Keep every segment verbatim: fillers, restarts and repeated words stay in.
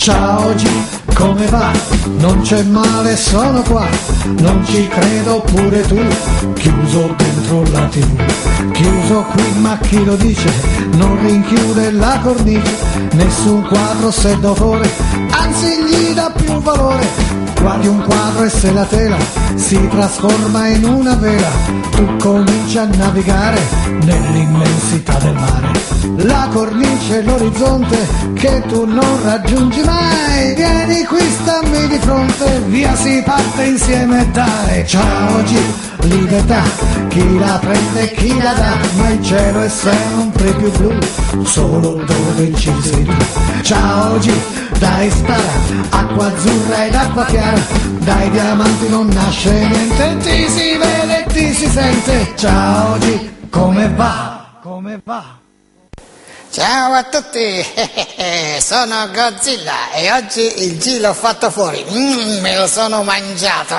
Ciao G, come va? Non c'è male, sono qua. Non ci credo pure tu. Chiuso dentro la tivù. Chiuso qui, ma chi lo dice? Non rinchiude la cornice. Nessun quadro se d'autore, anzi gli dà più valore. Guardi un quadro e se la tela si trasforma in una vela, tu cominci a navigare nell'immensità del mare. La cornice, l'orizzonte che tu non raggiungi mai. Vieni qui, stammi di fronte, via si parte insieme dai. Ciao G, libertà, chi la prende e chi la dà, ma il cielo è sempre più blu, solo dove ci sei tu. Ciao G, dai spara, acqua azzurra ed acqua chiara, dai diamanti non nasce niente, ti si vede e ti si sente. Ciao G, come va? Come va? Ciao a tutti, sono Godzilla e oggi il G l'ho fatto fuori, mm, me lo sono mangiato,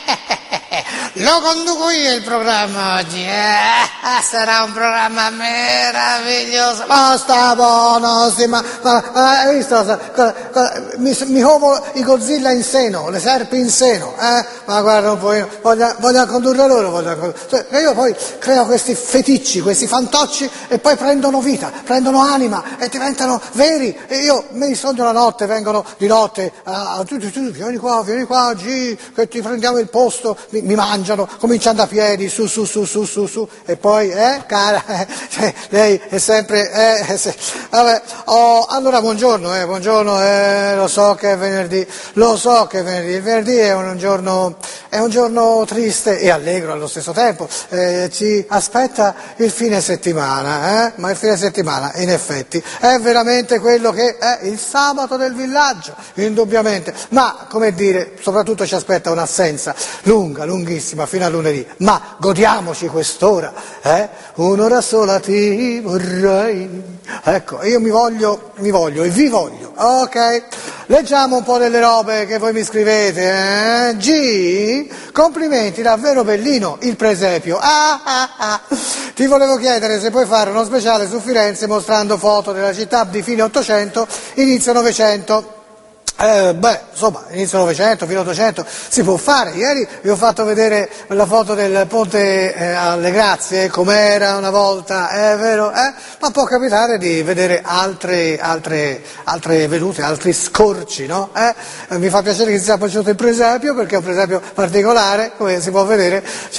lo conduco io il programma oggi, eh? Sarà un programma meraviglioso. Ma sta buono, sì, ma, ma, ma hai visto? Cosa, cosa, mi, mi covo i Godzilla in seno, le serpi in seno, eh? Ma guarda un po', io voglio, voglio condurre loro, voglio condurre. Cioè, io poi creo questi feticci, questi fantocci e poi prendono vita, prendono anima e diventano veri. E io me li sogno la notte, vengono di notte, ah, tu, tu, tu, vieni qua, vieni qua, G, che ti prendiamo il posto, mi, mi mangiano, cominciando a piedi, su, su, su, su, su, su, e poi, eh, cara, eh, cioè, lei è sempre, eh, eh se, vabbè, oh, allora buongiorno, eh, buongiorno, eh, lo so che è venerdì, lo so che è venerdì, il venerdì è un giorno, è un giorno triste e allegro allo stesso tempo, eh, ci aspetta il fine settimana, eh, ma il fine settimana, in effetti, è veramente quello che è il sabato del villaggio, indubbiamente, ma, come dire, soprattutto ci aspetta un'assenza lunga, lunghissima, fino a lunedì, ma godiamoci quest'ora, eh? Un'ora sola ti vorrei. Ecco, io mi voglio, mi voglio e vi voglio, ok? Leggiamo un po' delle robe che voi mi scrivete, eh? G, complimenti, davvero bellino il presepio. Ah, ah, ah. Ti volevo chiedere se puoi fare uno speciale su Firenze mostrando foto della città di fine Ottocento, inizio Novecento. Eh, beh, insomma, inizio Novecento, fino all'Ottocento si può fare. Ieri vi ho fatto vedere la foto del ponte eh, alle Grazie, com'era una volta, è vero? Eh? Ma può capitare di vedere altre, altre, altre vedute, altri scorci, no? Eh? Eh, mi fa piacere che si sia piaciuto il presepio, perché è un presepio particolare, come si può vedere,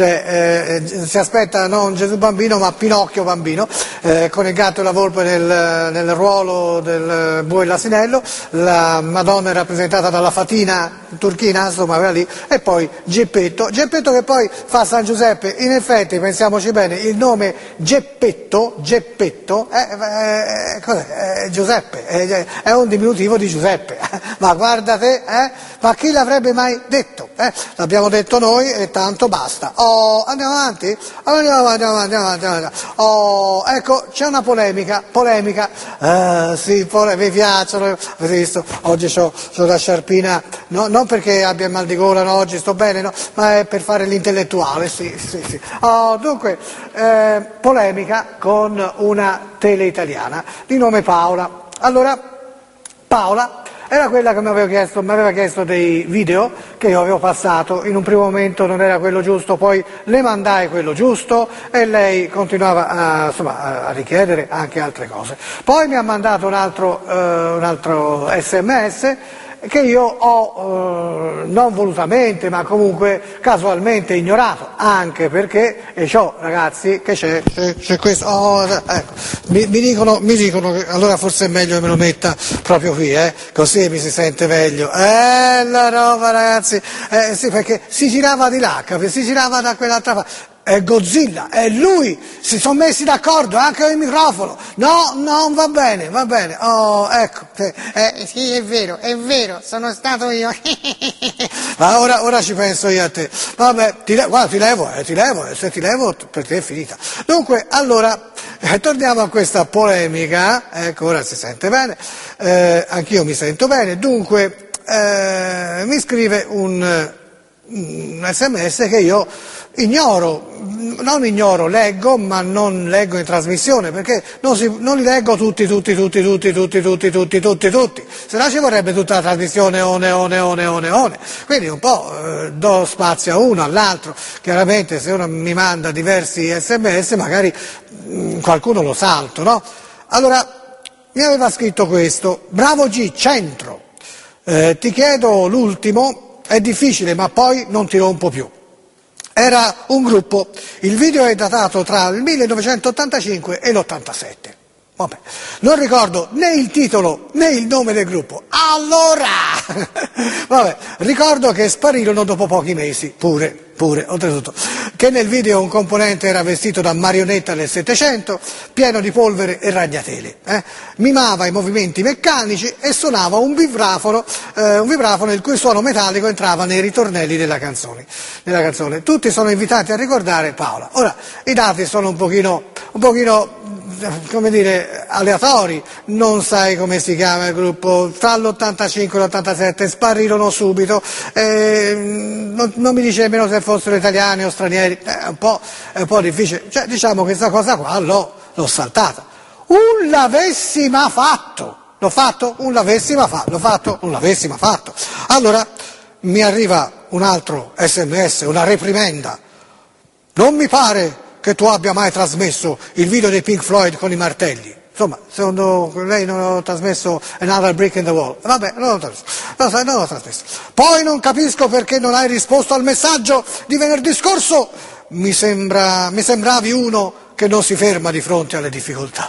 cioè eh, si aspetta non Gesù bambino, ma Pinocchio bambino, eh, con il gatto e la volpe nel, nel ruolo del bue e l'asinello, la Madonna è rappresentata dalla fatina turchina, insomma, quella lì, e poi Geppetto, Geppetto che poi fa San Giuseppe. In effetti, pensiamoci bene, il nome Geppetto, Geppetto, è, è, cos'è? È Giuseppe, è, è un diminutivo di Giuseppe, ma guarda te, eh? Ma chi l'avrebbe mai detto? Eh? L'abbiamo detto noi e tanto basta. Oh, andiamo avanti? Andiamo avanti, andiamo avanti, andiamo avanti. Oh, ecco, c'è una polemica, polemica, eh, sì, pole- mi piacciono, avete visto, oggi c'ho C'ho la sciarpina, no, non perché abbia mal di gola, no, oggi sto bene, no, ma è per fare l'intellettuale, sì, sì, sì. Oh, dunque, eh, polemica con una tele italiana di nome Paola. Allora, Paola era quella che mi aveva chiesto, mi aveva chiesto dei video che io avevo passato, in un primo momento non era quello giusto, poi le mandai quello giusto e lei continuava a, insomma, a richiedere anche altre cose. Poi mi ha mandato un altro, eh, un altro sms che io ho eh, non volutamente ma comunque casualmente ignorato, anche perché, e ciò ragazzi che c'è, c'è, c'è questo, oh, ecco, mi, mi, dicono, mi dicono che allora forse è meglio che me lo metta proprio qui, eh, così mi si sente meglio, eh la roba ragazzi, eh, sì, perché si girava di là, capi? Si girava da quell'altra parte. È Godzilla, è lui, si sono messi d'accordo anche il microfono, no, non va bene, va bene, oh, ecco. Eh, sì, è vero, è vero, sono stato io. Ma ora, ora ci penso io a te, vabbè, ti, le- guarda, ti levo, eh, ti levo, eh, se ti levo per te è finita. Dunque, allora, eh, torniamo a questa polemica, ecco, ora si sente bene, eh, anch'io mi sento bene, dunque, eh, mi scrive un... un sms che io ignoro, non ignoro, leggo, ma non leggo in trasmissione, perché non, si, non li leggo tutti, tutti, tutti, tutti, tutti, tutti, tutti, tutti, tutti, se no ci vorrebbe tutta la trasmissione, one, one, one, one, one, quindi un po' eh, do spazio a uno, all'altro, chiaramente se uno mi manda diversi sms magari mh, qualcuno lo salto, no? Allora, mi aveva scritto questo, bravo G, centro, eh, ti chiedo l'ultimo, è difficile ma poi non ti rompo più. Era un gruppo, il video è datato tra il millenovecentottantacinque e l'ottantasette. Vabbè, non ricordo né il titolo né il nome del gruppo. Allora, vabbè, ricordo che sparirono dopo pochi mesi, pure, pure, oltretutto, che nel video un componente era vestito da marionetta del Settecento, pieno di polvere e ragnatele, eh? Mimava i movimenti meccanici e suonava un vibrafono, eh, un vibrafono il cui suono metallico entrava nei ritornelli della canzone, della canzone. Tutti sono invitati a ricordare Paola. Ora, i dati sono un pochino, un pochino come dire, aleatori, non sai come si chiama il gruppo, tra l'ottantacinque e l'ottantasette sparirono subito, eh, non, non mi dice nemmeno se fossero italiani o stranieri, è un po', è un po' difficile, cioè diciamo che questa cosa qua l'ho, l'ho saltata. Un l'avessi ma fatto, l'ho fatto, un l'avessi ma fatto, l'ho fatto, un l'avessi ma fatto. Allora mi arriva un altro sms, una reprimenda, non mi pare che tu abbia mai trasmesso il video dei Pink Floyd con i martelli. Insomma, secondo lei non ho trasmesso Another Brick in the Wall. Vabbè, non l'ho trasmesso. No, non l'ho trasmesso. Poi non capisco perché non hai risposto al messaggio di venerdì scorso. Mi sembra, mi sembravi uno che non si ferma di fronte alle difficoltà.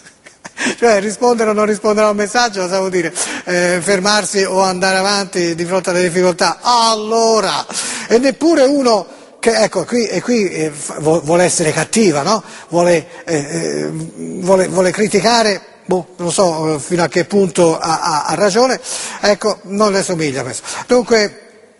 Cioè rispondere o non rispondere a un messaggio, cosa vuol dire? Eh, fermarsi o andare avanti di fronte alle difficoltà. Allora, e neppure uno che, ecco, qui, e qui eh, vuole essere cattiva, no? Vuole, eh, eh, vuole, vuole criticare, boh, non so fino a che punto ha, ha, ha ragione, ecco, non le somiglia questo. Dunque,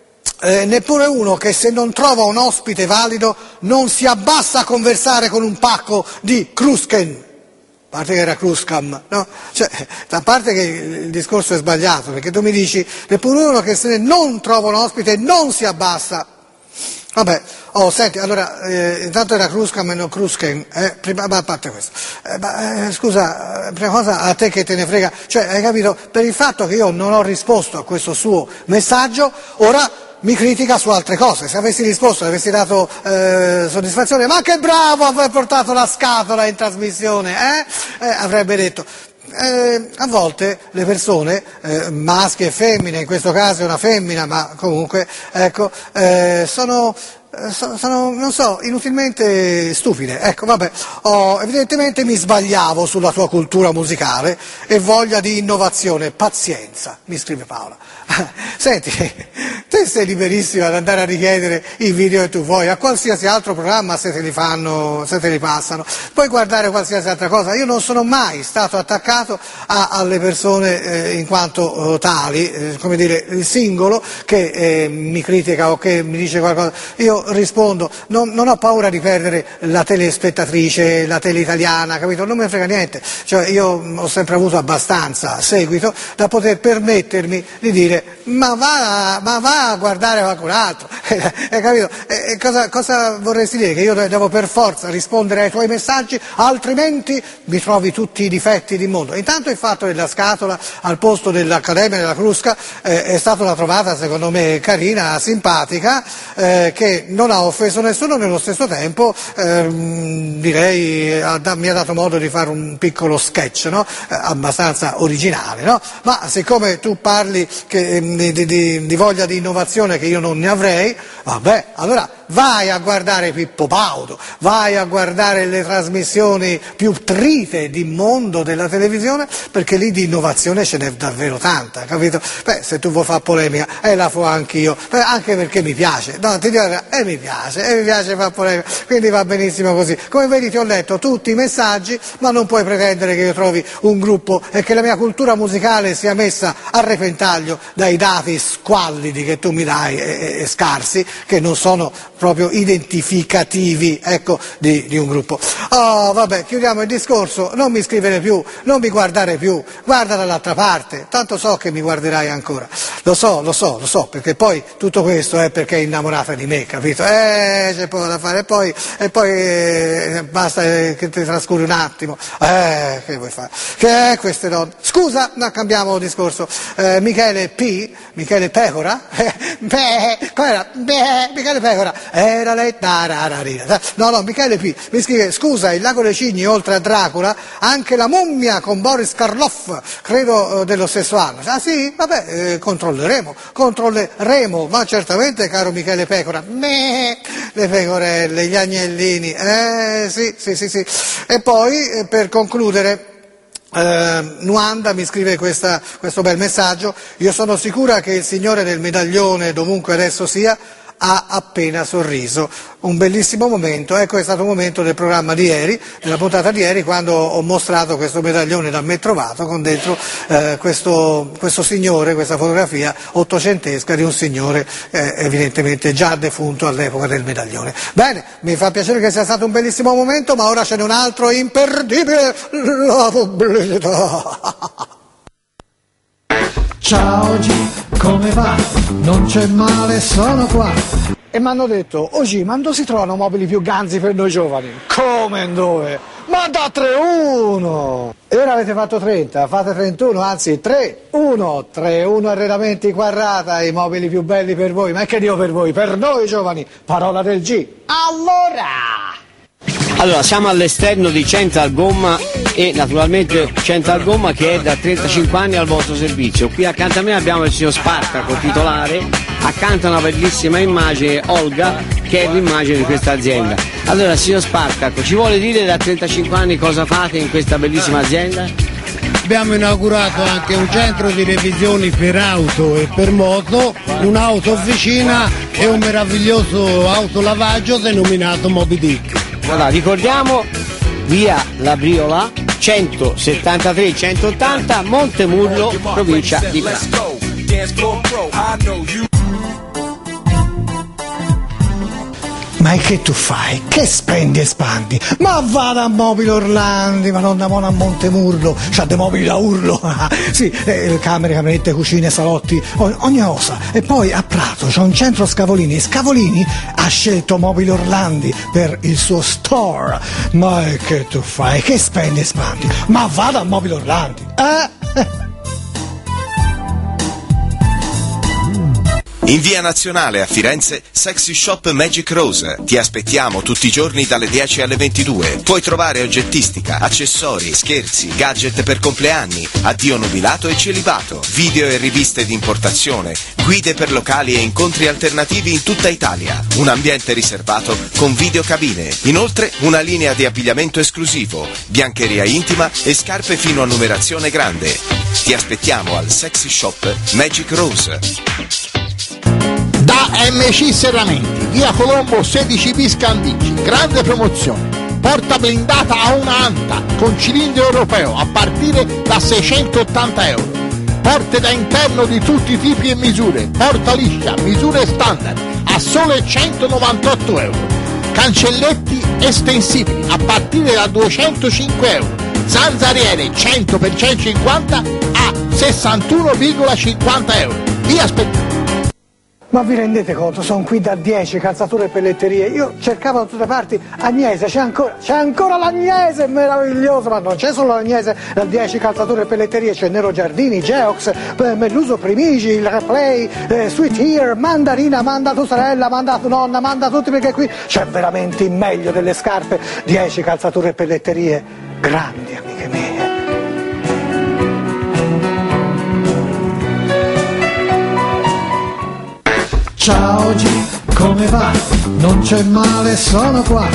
eh, neppure uno che se non trova un ospite valido non si abbassa a conversare con un pacco di Krusken. A parte che era Kruskam, no? Cioè, a parte che il discorso è sbagliato, perché tu mi dici, neppure uno che se non trova un ospite non si abbassa. Vabbè, oh, senti, allora, eh, intanto era Kruskam e non Krusken, eh, prima, ma a parte questo, eh, ma, eh, scusa, prima cosa a te che te ne frega, cioè, hai capito, per il fatto che io non ho risposto a questo suo messaggio, ora mi critica su altre cose, se avessi risposto, avessi dato eh, soddisfazione, ma che bravo aver portato la scatola in trasmissione, eh? Eh, avrebbe detto. Eh, a volte le persone, eh, maschi e femmine, in questo caso è una femmina, ma comunque, ecco, eh, sono, eh, sono, sono, non so, inutilmente stupide. Ecco, vabbè, oh, evidentemente mi sbagliavo sulla tua cultura musicale e voglia di innovazione, pazienza, mi scrive Paola. Senti, te sei liberissima ad andare a richiedere i video che tu vuoi a qualsiasi altro programma se te li fanno, se te li passano, puoi guardare qualsiasi altra cosa. Io non sono mai stato attaccato a, alle persone eh, in quanto eh, tali, eh, come dire, il singolo che eh, mi critica o che mi dice qualcosa, io rispondo, non, non ho paura di perdere la telespettatrice, la tele italiana, capito? Non me ne frega niente, cioè io ho sempre avuto abbastanza seguito da poter permettermi di dire ma va, ma va a guardare qualcun altro, hai capito? E, e cosa, cosa vorresti dire? Che io devo per forza rispondere ai tuoi messaggi, altrimenti mi trovi tutti i difetti del mondo. Intanto il fatto della scatola al posto dell'Accademia della Crusca eh, è stata una trovata secondo me carina, simpatica, eh, che non ha offeso nessuno, nello stesso tempo ehm, direi ha, mi ha dato modo di fare un piccolo sketch, no? eh, abbastanza originale, no? Ma siccome tu parli che Di, di, di voglia di innovazione che io non ne avrei, vabbè, allora vai a guardare Pippo Baudo, vai a guardare le trasmissioni più trite di mondo della televisione, perché lì di innovazione ce n'è davvero tanta, capito? Beh, se tu vuoi fare polemica, e eh, la fo anch'io, eh, anche perché mi piace, no, ti dico, eh, mi piace, e eh, mi piace fare polemica, quindi va benissimo così. Come vedi ti ho letto tutti i messaggi, ma non puoi pretendere che io trovi un gruppo e che la mia cultura musicale sia messa a repentaglio dai dati squallidi che tu mi dai e, e scarsi, che non sono proprio identificativi, ecco, di, di un gruppo. Oh, vabbè, chiudiamo il discorso, non mi scrivere più, non mi guardare più, guarda dall'altra parte, tanto so che mi guarderai ancora. Lo so, lo so, lo so, perché poi tutto questo è perché è innamorata di me, capito? Eh, c'è poco da fare, e poi, e poi eh, basta eh, che ti trascuri un attimo. Eh, che vuoi fare? Che è queste donne? Scusa, no, cambiamo discorso. Eh, Michele P, Michele Pecora, eh, beh, era? Beh, Michele Pecora, era lei, no, no, Michele P, mi scrive, scusa, il Lago dei Cigni, oltre a Dracula, anche la mummia con Boris Karloff, credo eh, dello stesso anno. Ah sì? Vabbè, eh, controlleremo, controlleremo, ma certamente, caro Michele Pecora, meh, le pecorelle, gli agnellini, eh sì, sì, sì, sì. E poi, eh, per concludere, Uh, Nuanda mi scrive questa, questo bel messaggio: io sono sicura che il signore del medaglione, dovunque adesso sia, ha appena sorriso. Un bellissimo momento, ecco, è stato un momento del programma di ieri, della puntata di ieri, quando ho mostrato questo medaglione da me trovato con dentro eh, questo, questo signore, questa fotografia ottocentesca di un signore eh, evidentemente già defunto all'epoca del medaglione. Bene, mi fa piacere che sia stato un bellissimo momento, ma ora ce n'è un altro imperdibile, la pubblicità. Ciao G, come va? Non c'è male, sono qua. E mi hanno detto, oh G, ma dove si trovano mobili più ganzi per noi giovani? Come dove? Ma da tre uno! E ora avete fatto trenta, fate trentuno, anzi tre uno, tre uno Arredamenti Quarrata, i mobili più belli per voi, ma che Dio per voi, per noi giovani, parola del G. Allora! Allora, siamo all'esterno di Central Gomma e naturalmente Central Gomma che è da trentacinque anni al vostro servizio. Qui accanto a me abbiamo il signor Spartaco, titolare, accanto a una bellissima immagine, Olga, che è l'immagine di questa azienda. Allora, signor Spartaco, ci vuole dire da trentacinque anni cosa fate in questa bellissima azienda? Abbiamo inaugurato anche un centro di revisioni per auto e per moto, un'auto officina e un meraviglioso autolavaggio denominato Moby Dick. Allora, ricordiamo, via La Briola, centosettantatré centottanta, Montemurlo, provincia di Prato. Ma che tu fai? Che spendi e spandi? Ma vada a Mobile Orlandi, ma non da Mona a Montemurlo, c'ha dei mobili da urlo, sì, eh, camere, camerette, cucine, salotti, ogni cosa. E poi a Prato c'è un centro Scavolini, e Scavolini ha scelto Mobile Orlandi per il suo store. Ma che tu fai? Che spendi e spandi? Ma vada a Mobile Orlandi, eh? In via Nazionale a Firenze, Sexy Shop Magic Rose. Ti aspettiamo tutti i giorni dalle dieci alle ventidue. Puoi trovare oggettistica, accessori, scherzi, gadget per compleanni, addio nubilato e celibato, video e riviste di importazione, guide per locali e incontri alternativi in tutta Italia. Un ambiente riservato con videocabine. Inoltre una linea di abbigliamento esclusivo, biancheria intima e scarpe fino a numerazione grande. Ti aspettiamo al Sexy Shop Magic Rose. Da M C Serramenti, via Colombo sedici bis Candici, grande promozione. Porta blindata a una anta con cilindro europeo a partire da seicentottanta euro. Porte da interno di tutti i tipi e misure, porta liscia, misure standard a sole centonovantotto euro. Cancelletti estensibili a partire da duecentocinque euro. Zanzariere cento per centocinquanta a sessantuno virgola cinquanta euro. Vi aspettiamo. Ma vi rendete conto? Sono qui da dieci, calzature e pelletterie. Io cercavo da tutte parti Agnese, c'è ancora, c'è ancora l'Agnese, meraviglioso, ma non c'è solo l'Agnese, da dieci calzature e pelletterie, c'è Nero Giardini, Geox, Melluso Primigi, il Play, eh, Sweet Ear, Mandarina, manda tua sorella, manda tua nonna, manda tutti, perché qui c'è veramente il meglio delle scarpe, dieci calzature e pelletterie, grandi amiche mie. Ciao G, come va? Non c'è male, sono qua.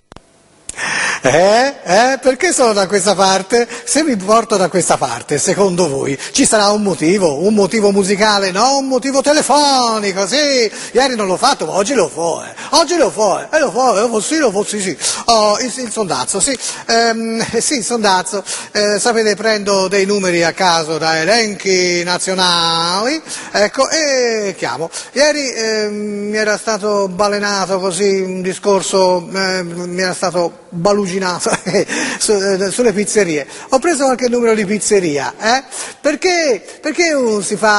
Eh? Eh? Perché sono da questa parte? Se mi porto da questa parte, secondo voi, ci sarà un motivo? Un motivo musicale? No, un motivo telefonico, sì. Ieri non l'ho fatto, ma oggi lo fa, eh. Oggi lo fa, eh, lo fa, lo fa, sì, lo fa, sì, sì. Oh, il, il sondazzo, sì. Ehm, sì, il sondazzo. Eh, sapete, prendo dei numeri a caso da elenchi nazionali, ecco, e chiamo. Ieri eh, mi era stato balenato così un discorso, eh, mi era stato baluginato sulle pizzerie. Ho preso anche il numero di pizzeria, eh? Perché, perché uno si fa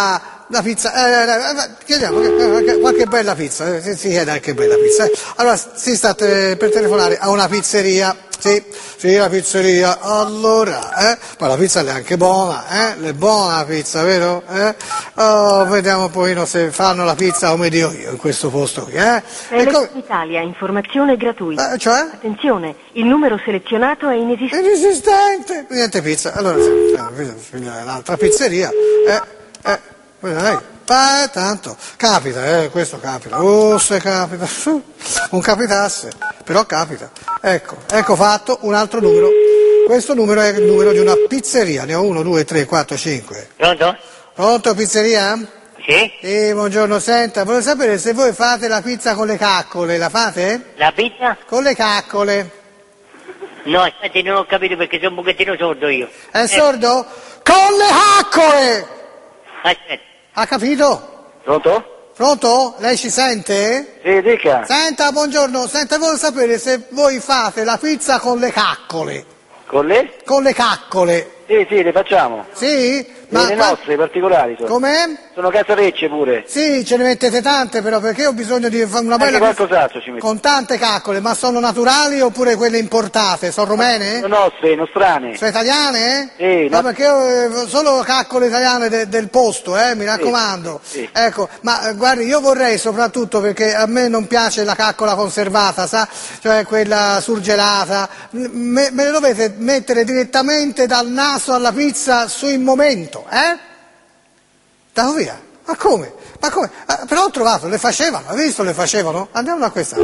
la pizza, eh, eh, chiediamo eh, qualche bella pizza, eh, si, si chiede anche bella pizza. Eh. Allora si sta te, per telefonare a una pizzeria, sì, sì, la pizzeria, allora, eh, ma la pizza è anche buona, eh, è buona la pizza, vero? Eh? Oh, vediamo un pochino se fanno la pizza come dico io in questo posto qui, eh. Telecom Italia, informazione gratuita. Eh, cioè? Attenzione, il numero selezionato è inesistente. Inesistente, niente pizza. Allora, l'altra pizzeria, eh, eh, lei, eh, tanto, capita, eh, questo capita, oh, se capita, non capitasse, però capita. Ecco, ecco fatto un altro numero. Questo numero è il numero di una pizzeria, ne ho uno, due, tre, quattro, cinque. Pronto? Pronto, pizzeria? Sì? Sì, buongiorno, senta, volevo sapere se voi fate la pizza con le caccole, la fate? La pizza? Con le caccole. No, aspetti, non ho capito perché sono un pochettino sordo io. È Eh, sordo? Con le caccole! Aspetta. Ha capito? Pronto? Pronto? Lei ci sente? Sì, dica. Senta, buongiorno, senta, volevo sapere se voi fate la pizza con le caccole. Con le? Con le caccole. Sì, sì, le facciamo. Sì? Ma le qua- nostre, particolari sono. Com'è? Sono casarecce pure. Sì, ce ne mettete tante però perché ho bisogno di fare una Anche bella pizza qualcos'altro ci mettiamo. con tante caccole, ma sono naturali oppure quelle importate? Sono rumene? Sono nostre, nostrane. Sono italiane? Sì, No, no- perché io, eh, solo caccole italiane de- del posto, eh, mi raccomando. sì, sì. Ecco, ma eh, guardi, io vorrei soprattutto perché a me non piace la caccola conservata, sa? Cioè quella surgelata. Me, me le dovete mettere direttamente dal naso alla pizza sul momento, eh? Dato via. Ma come? Ma come? Ah, però ho trovato, le facevano, hai visto le facevano? Andiamo a questa.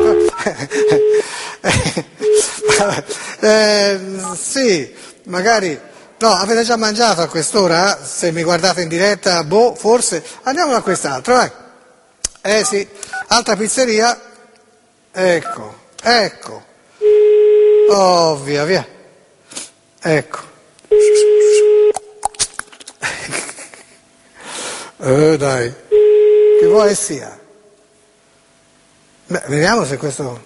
eh, sì, magari. No, avete già mangiato a quest'ora? Se mi guardate in diretta, boh, forse. Andiamo a quest'altro, vai. Eh sì, altra pizzeria. Ecco, ecco. Oh, via, via. Ecco. Eh dai, che vuoi sia? Beh, vediamo se questo...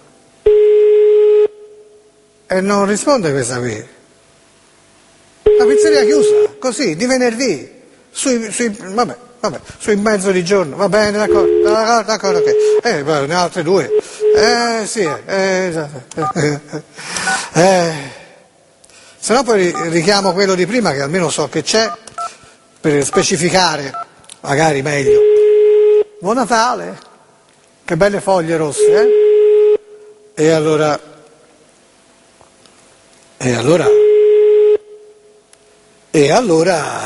E non risponde questa qui. La pizzeria chiusa, così, di venerdì, sui, sui, vabbè, vabbè, sui mezzo di giorno, va bene, d'accordo, d'accordo, d'accordo, ok. Eh, poi ne ho altre due. Eh, sì, eh, esatto. Eh, se no poi richiamo quello di prima, che almeno so che c'è, per specificare. Magari meglio. Buon Natale! Che belle foglie rosse, eh? E allora... E allora... E allora...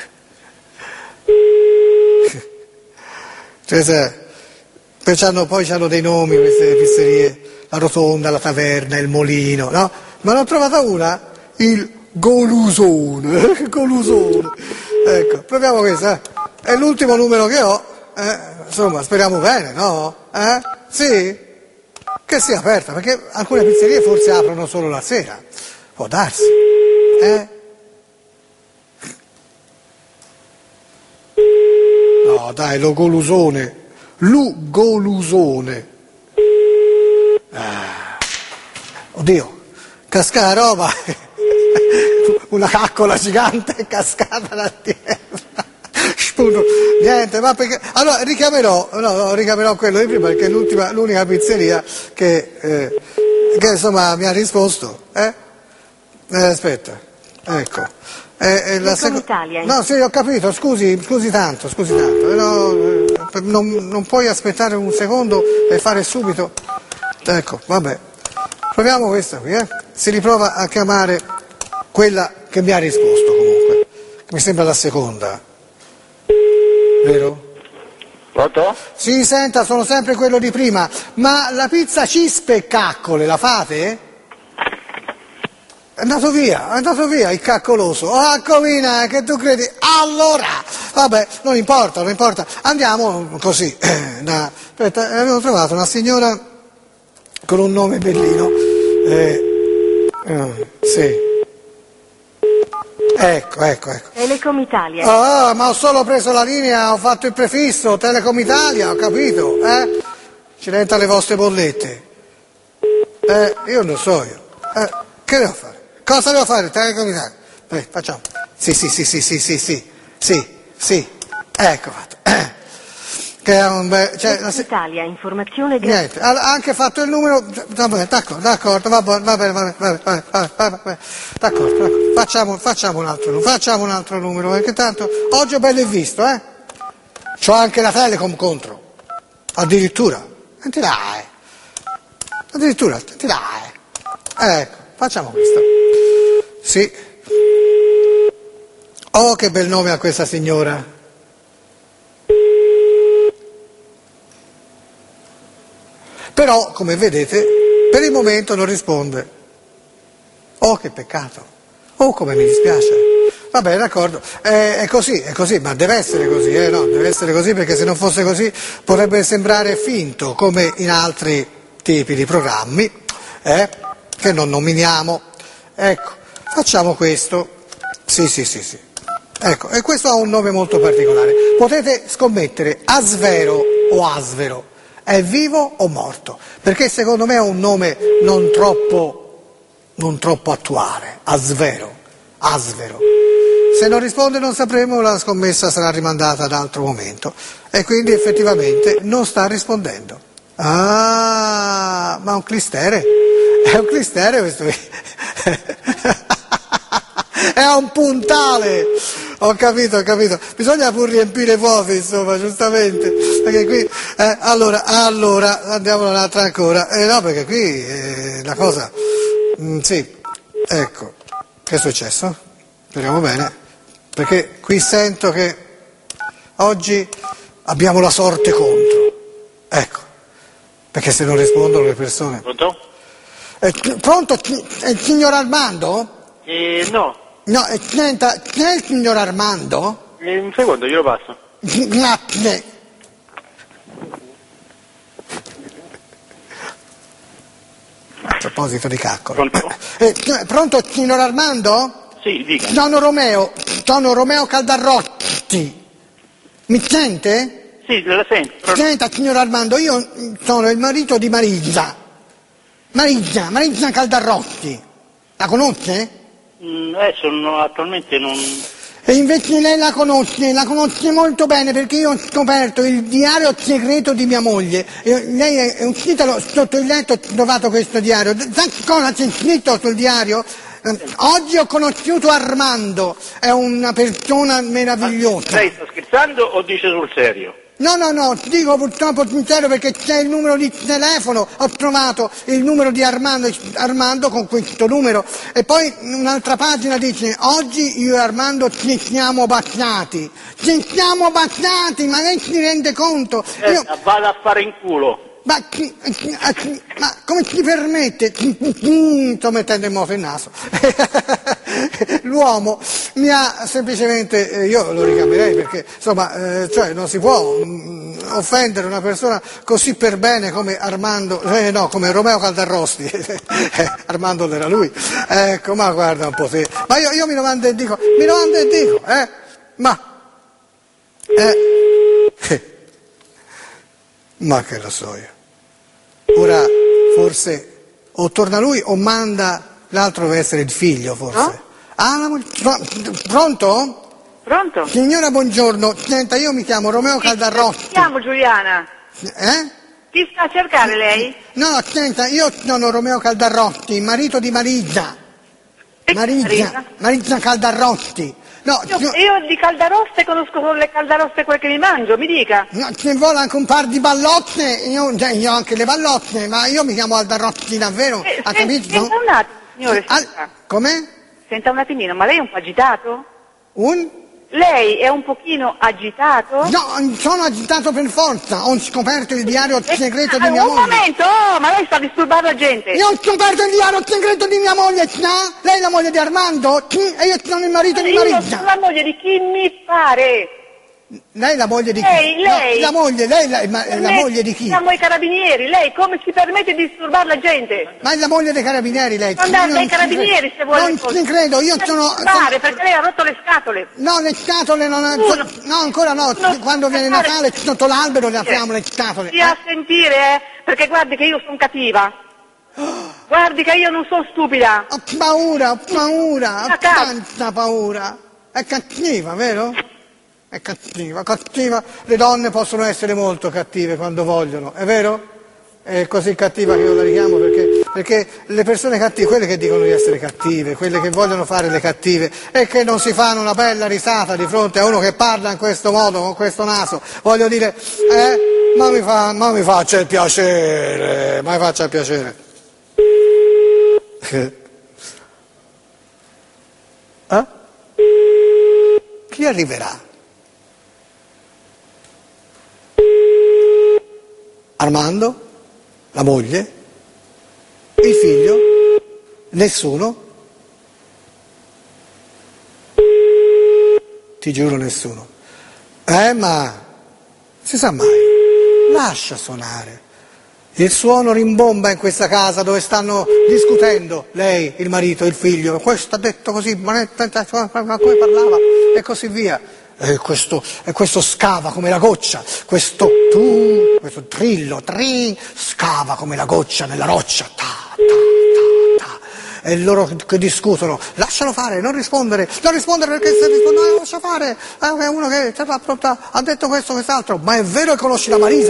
Cioè, se... Poi c'hanno, poi c'hanno dei nomi queste pizzerie, la Rotonda, la Taverna, il Molino, no? Ma ne ho trovata una, il Golusone, Golusone. Ecco, proviamo questa, eh? È l'ultimo numero che ho, eh, insomma, speriamo bene, no? Eh? Sì? Che sia aperta, perché alcune pizzerie forse aprono solo la sera, può darsi, eh? No, dai, lo Golusone, lu Golusone. Ah. Oddio, casca la roba, una caccola gigante è cascata da terra. Niente, ma perché... Allora richiamerò, no, no, richiamerò quello di prima perché è l'ultima, l'unica pizzeria che, eh, che insomma mi ha risposto. Eh? Eh, aspetta, ecco. Eh, eh, la seco... Italia. No, sì, ho capito, scusi, scusi tanto, scusi tanto. No, eh, non, non puoi aspettare un secondo e fare subito. Ecco, vabbè. Proviamo questa qui, eh? Si riprova a chiamare quella che mi ha risposto comunque. Mi sembra la seconda. Vero? Pronto? Sì, senta, sono sempre quello di prima, ma la pizza cispe e caccole la fate? È andato via, è andato via il caccoloso. Ah, comina, che tu credi? Allora, vabbè, non importa, non importa. Andiamo così. Eh, da... Aspetta, avevo trovato una signora con un nome bellino. Eh, eh, sì. Ecco, ecco, ecco. Telecom Italia. Ah, ma ho solo preso la linea, ho fatto il prefisso, Telecom Italia, ho capito, eh? Ci renta le vostre bollette. Eh, io non so io. Eh, che devo fare? Cosa devo fare? Telecom Italia. Eh, facciamo. Sì, sì, sì, sì, sì, sì, sì, sì, sì. Ecco fatto. Eh. che è un bel... Cioè, la... Italia, informazione gratuita. Niente, ha anche fatto il numero... Vabbè, d'accordo, d'accordo, va bene, va bene, va bene, va bene, va bene, va bene. D'accordo, d'accordo. Facciamo, facciamo un altro numero, facciamo un altro numero, perché tanto oggi ho bello visto, eh? C'ho anche la Telecom contro, addirittura. Senti dai, addirittura, senti dai. Ecco, facciamo questo. Sì. Oh, che bel nome ha questa signora. Però, come vedete, per il momento non risponde. Oh, che peccato. Oh, come mi dispiace. Vabbè, d'accordo. Eh, è così, è così, ma deve essere così, eh? No, deve essere così, perché se non fosse così potrebbe sembrare finto, come in altri tipi di programmi, eh? Che non nominiamo. Ecco, facciamo questo. Sì, sì, sì, sì. Ecco, e questo ha un nome molto particolare. Potete scommettere Asvero o Asvero. È vivo o morto? Perché secondo me è un nome non troppo, non troppo attuale. Asvero, Asvero. Se non risponde non sapremo, la scommessa sarà rimandata ad altro momento. E quindi effettivamente non sta rispondendo. Ah, ma è un clistere. È un clistere questo. È un puntale. Ho capito, ho capito. Bisogna pur riempire i vuoti, insomma, giustamente. Perché qui, eh, allora, allora, andiamo un'altra ancora. Eh, no, perché qui eh, la cosa, mm, sì, ecco, che è successo? Speriamo bene, perché qui sento che oggi abbiamo la sorte contro. Ecco, perché se non rispondono le persone. Pronto? Eh, pronto, è il signor Armando? Eh, no. No, eh, senta, chi è il signor Armando? Eh, un secondo, glielo passo. Grazie. A proposito di caccolo. Pronto? Eh, pronto, signor Armando? Sì, dica. Sono Romeo, sono Romeo Caldarrotti. Mi sente? Sì, la sento. Senta, signor Armando, io sono il marito di Marisa. Marisa, Marisa Caldarrotti. La conosce? Mm, adesso no, attualmente non... E invece lei la conosce, la conosce molto bene, perché io ho scoperto il diario segreto di mia moglie. E lei è uscita sotto il letto, ho trovato questo diario. Sa cosa c'è scritto sul diario? Eh, oggi ho conosciuto Armando, è una persona meravigliosa. Ma lei sta scherzando o dice sul serio? No, no, no, dico purtroppo sincero, perché c'è il numero di telefono, ho trovato il numero di Armando, Armando con questo numero, e poi un'altra pagina dice: oggi io e Armando ci siamo baciati, ci siamo baciati, ma lei si rende conto? Eh, Io... Vada a fare in culo. Ma, ma come ci permette? Sto mettendo in moto il naso. L'uomo mi ha semplicemente, eh, io lo ricambierei, perché insomma, eh, cioè non si può mh, offendere una persona così per bene come Armando, eh, no, come Romeo Caldarrosti. Armando era lui. Ecco, ma guarda un po' te. Ma io, io mi domando e dico, mi domando e dico, eh, ma, eh, ma che lo so io. Ora forse o torna lui o manda l'altro, deve essere il figlio forse. No? Ah, la, pronto? Pronto? Signora, buongiorno. Senta, io mi chiamo Romeo Caldarrotti. Mi chiamo Giuliana. Eh? Chi sta a cercare lei? No, senta, io sono Romeo Caldarrotti, marito di Marisa. Marisa, Marisa Caldarrotti. No, io, io, io di caldaroste conosco solo le caldaroste quelle che mi mangio, mi dica. No, ci vuole anche un par di ballotte, io, cioè, io ho anche le ballotte, ma io mi chiamo Caldarrotti davvero, Eh, ha sen- capito? Senta un attimo, signore, Al- senta. Come? Senta un attimino, ma lei è un po' agitato? Un? Lei è un pochino agitato? No, sono agitato per forza, ho scoperto il diario segreto di Ah, mia un moglie. momento, oh, ma lei sta disturbando la gente. Io ho scoperto il diario segreto di mia moglie, sa? Lei è la moglie di Armando? Sì, e io sono il marito di Io Marisa. sono la moglie di chi mi pare. Lei è la moglie di chi? Lei, lei. No, la moglie, lei la, ma, è la moglie di chi? Siamo i carabinieri, lei come si permette di disturbare la gente? Ma è la moglie dei carabinieri lei? Andate Io dai non ci carabinieri credo. se vuole. Non ci credo, io sono... Fare, perché lei ha rotto le scatole. No, le scatole non... Uno. No, ancora no, Uno. quando viene Fare. Natale sotto l'albero le apriamo le scatole. Stia a Eh? sentire, eh, perché guardi che io sono cattiva. Guardi che io non sono stupida. Ho paura, ho paura, ho Ma cazzo. tanta paura. È cattiva, vero? è cattiva, cattiva. Le donne possono essere molto cattive quando vogliono, è vero? È così cattiva che io la richiamo perché, perché le persone cattive, quelle che dicono di essere cattive, quelle che vogliono fare le cattive e che non si fanno una bella risata di fronte a uno che parla in questo modo, con questo naso, voglio dire, eh, ma mi, fa, ma mi faccia il piacere, ma mi faccia il piacere. Eh? Chi arriverà? Armando? La moglie? Il figlio? Nessuno? Ti giuro nessuno. Eh, ma si sa mai. Lascia suonare. Il suono rimbomba in questa casa dove stanno discutendo lei, il marito, il figlio. Questo ha detto così, come parlava e così via. E questo, e questo scava come la goccia, questo tu, questo trillo, trin, scava come la goccia nella roccia, ta, ta, ta, ta. E loro che discutono, lascialo fare, non rispondere, non rispondere perché se risponde, no, lascia fare, è uno che ha detto questo, quest'altro, ma è vero che conosci la Marisa,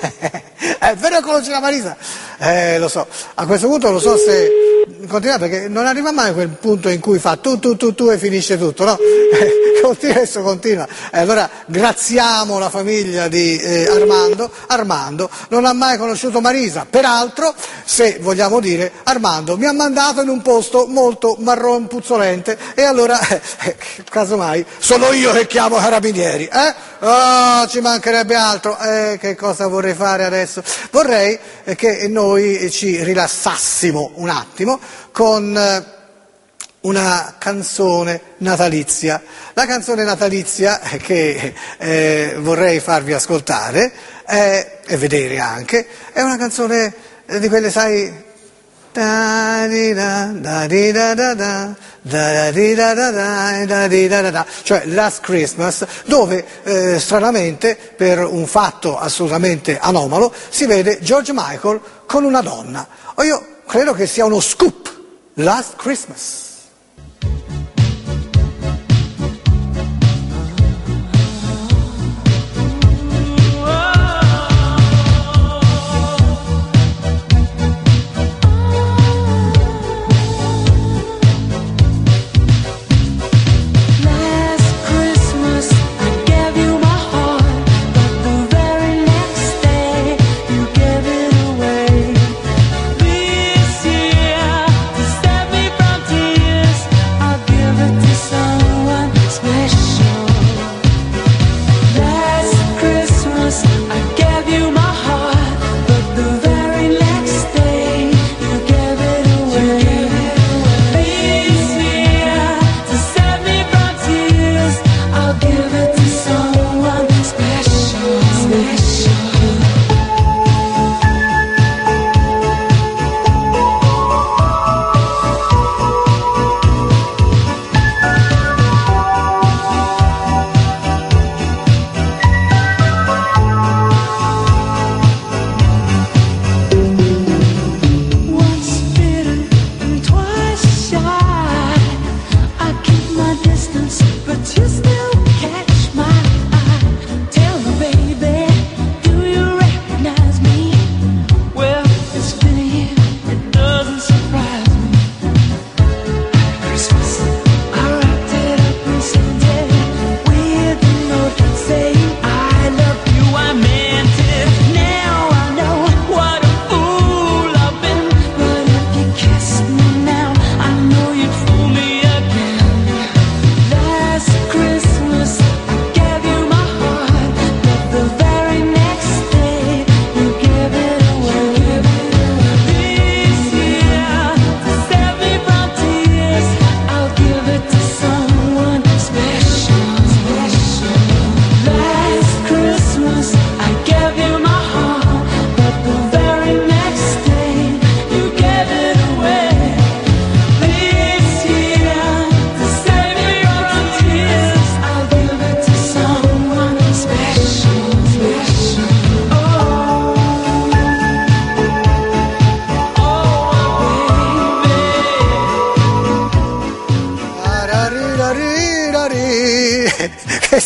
è vero che conosci la Marisa, eh, lo so, a questo punto lo so se continua perché non arriva mai a quel punto in cui fa tu, tu, tu, tu e finisce tutto, no? Continua, adesso continua. E allora graziamo la famiglia di eh, Armando. Armando non ha mai conosciuto Marisa, peraltro, se vogliamo dire, Armando mi ha mandato in un posto molto marron puzzolente e allora, eh, casomai, sono io che chiamo Carabinieri, eh? Oh, ci mancherebbe altro. Eh, che cosa vorrei fare adesso? Vorrei eh, che noi ci rilassassimo un attimo con eh, una canzone natalizia. La canzone natalizia che eh, vorrei farvi ascoltare è, e vedere anche, è una canzone di quelle, sai, da di da da di da da da da di da da da da di da da da, cioè Last Christmas, dove eh, stranamente, per un fatto assolutamente anomalo, si vede George Michael con una donna. O io credo che sia uno scoop. Last Christmas. This year, to save me from tears.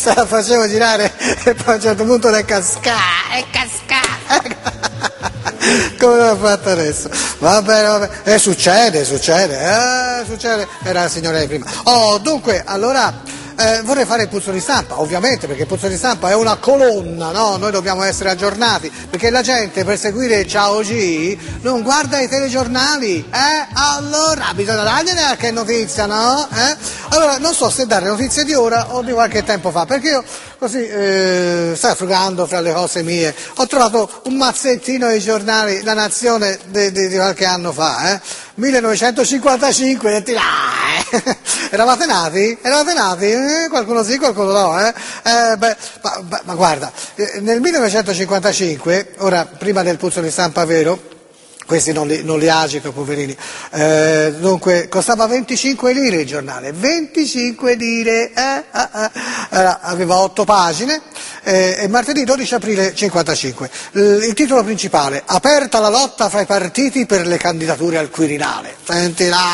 se la facevo girare e poi a un certo punto è cascata, è cascata. Come l'ho fatto adesso? Va bene, va bene. E succede, succede, eh, succede. Era la signora di prima. Oh, dunque, allora... Eh, vorrei fare il puzzo di stampa, ovviamente, perché il puzzo di stampa è una colonna, no? Noi dobbiamo essere aggiornati, perché la gente per seguire Ciao G non guarda i telegiornali, eh? Allora bisogna dargliene qualche notizia, no? Eh? Allora, non so se dare notizie di ora o di qualche tempo fa, perché io così, eh, stavo frugando fra le cose mie, ho trovato un mazzettino di giornali, La Nazione di, di, di qualche anno fa, eh? millenovecentocinquantacinque, detti là, eh? Eravate nati? Eravate nati? Eh, qualcuno sì, qualcuno no, eh? eh beh, ma, ma, ma guarda, eh, nel millenovecentocinquantacinque, ora prima del puzzo di stampa vero, questi non li, non li agito, poverini, eh, dunque costava venticinque lire il giornale, venticinque lire, eh, eh, eh. Era, aveva otto pagine, eh, e martedì dodici aprile cinquantacinque. Il, il titolo principale, aperta la lotta fra i partiti per le candidature al Quirinale. Senti là,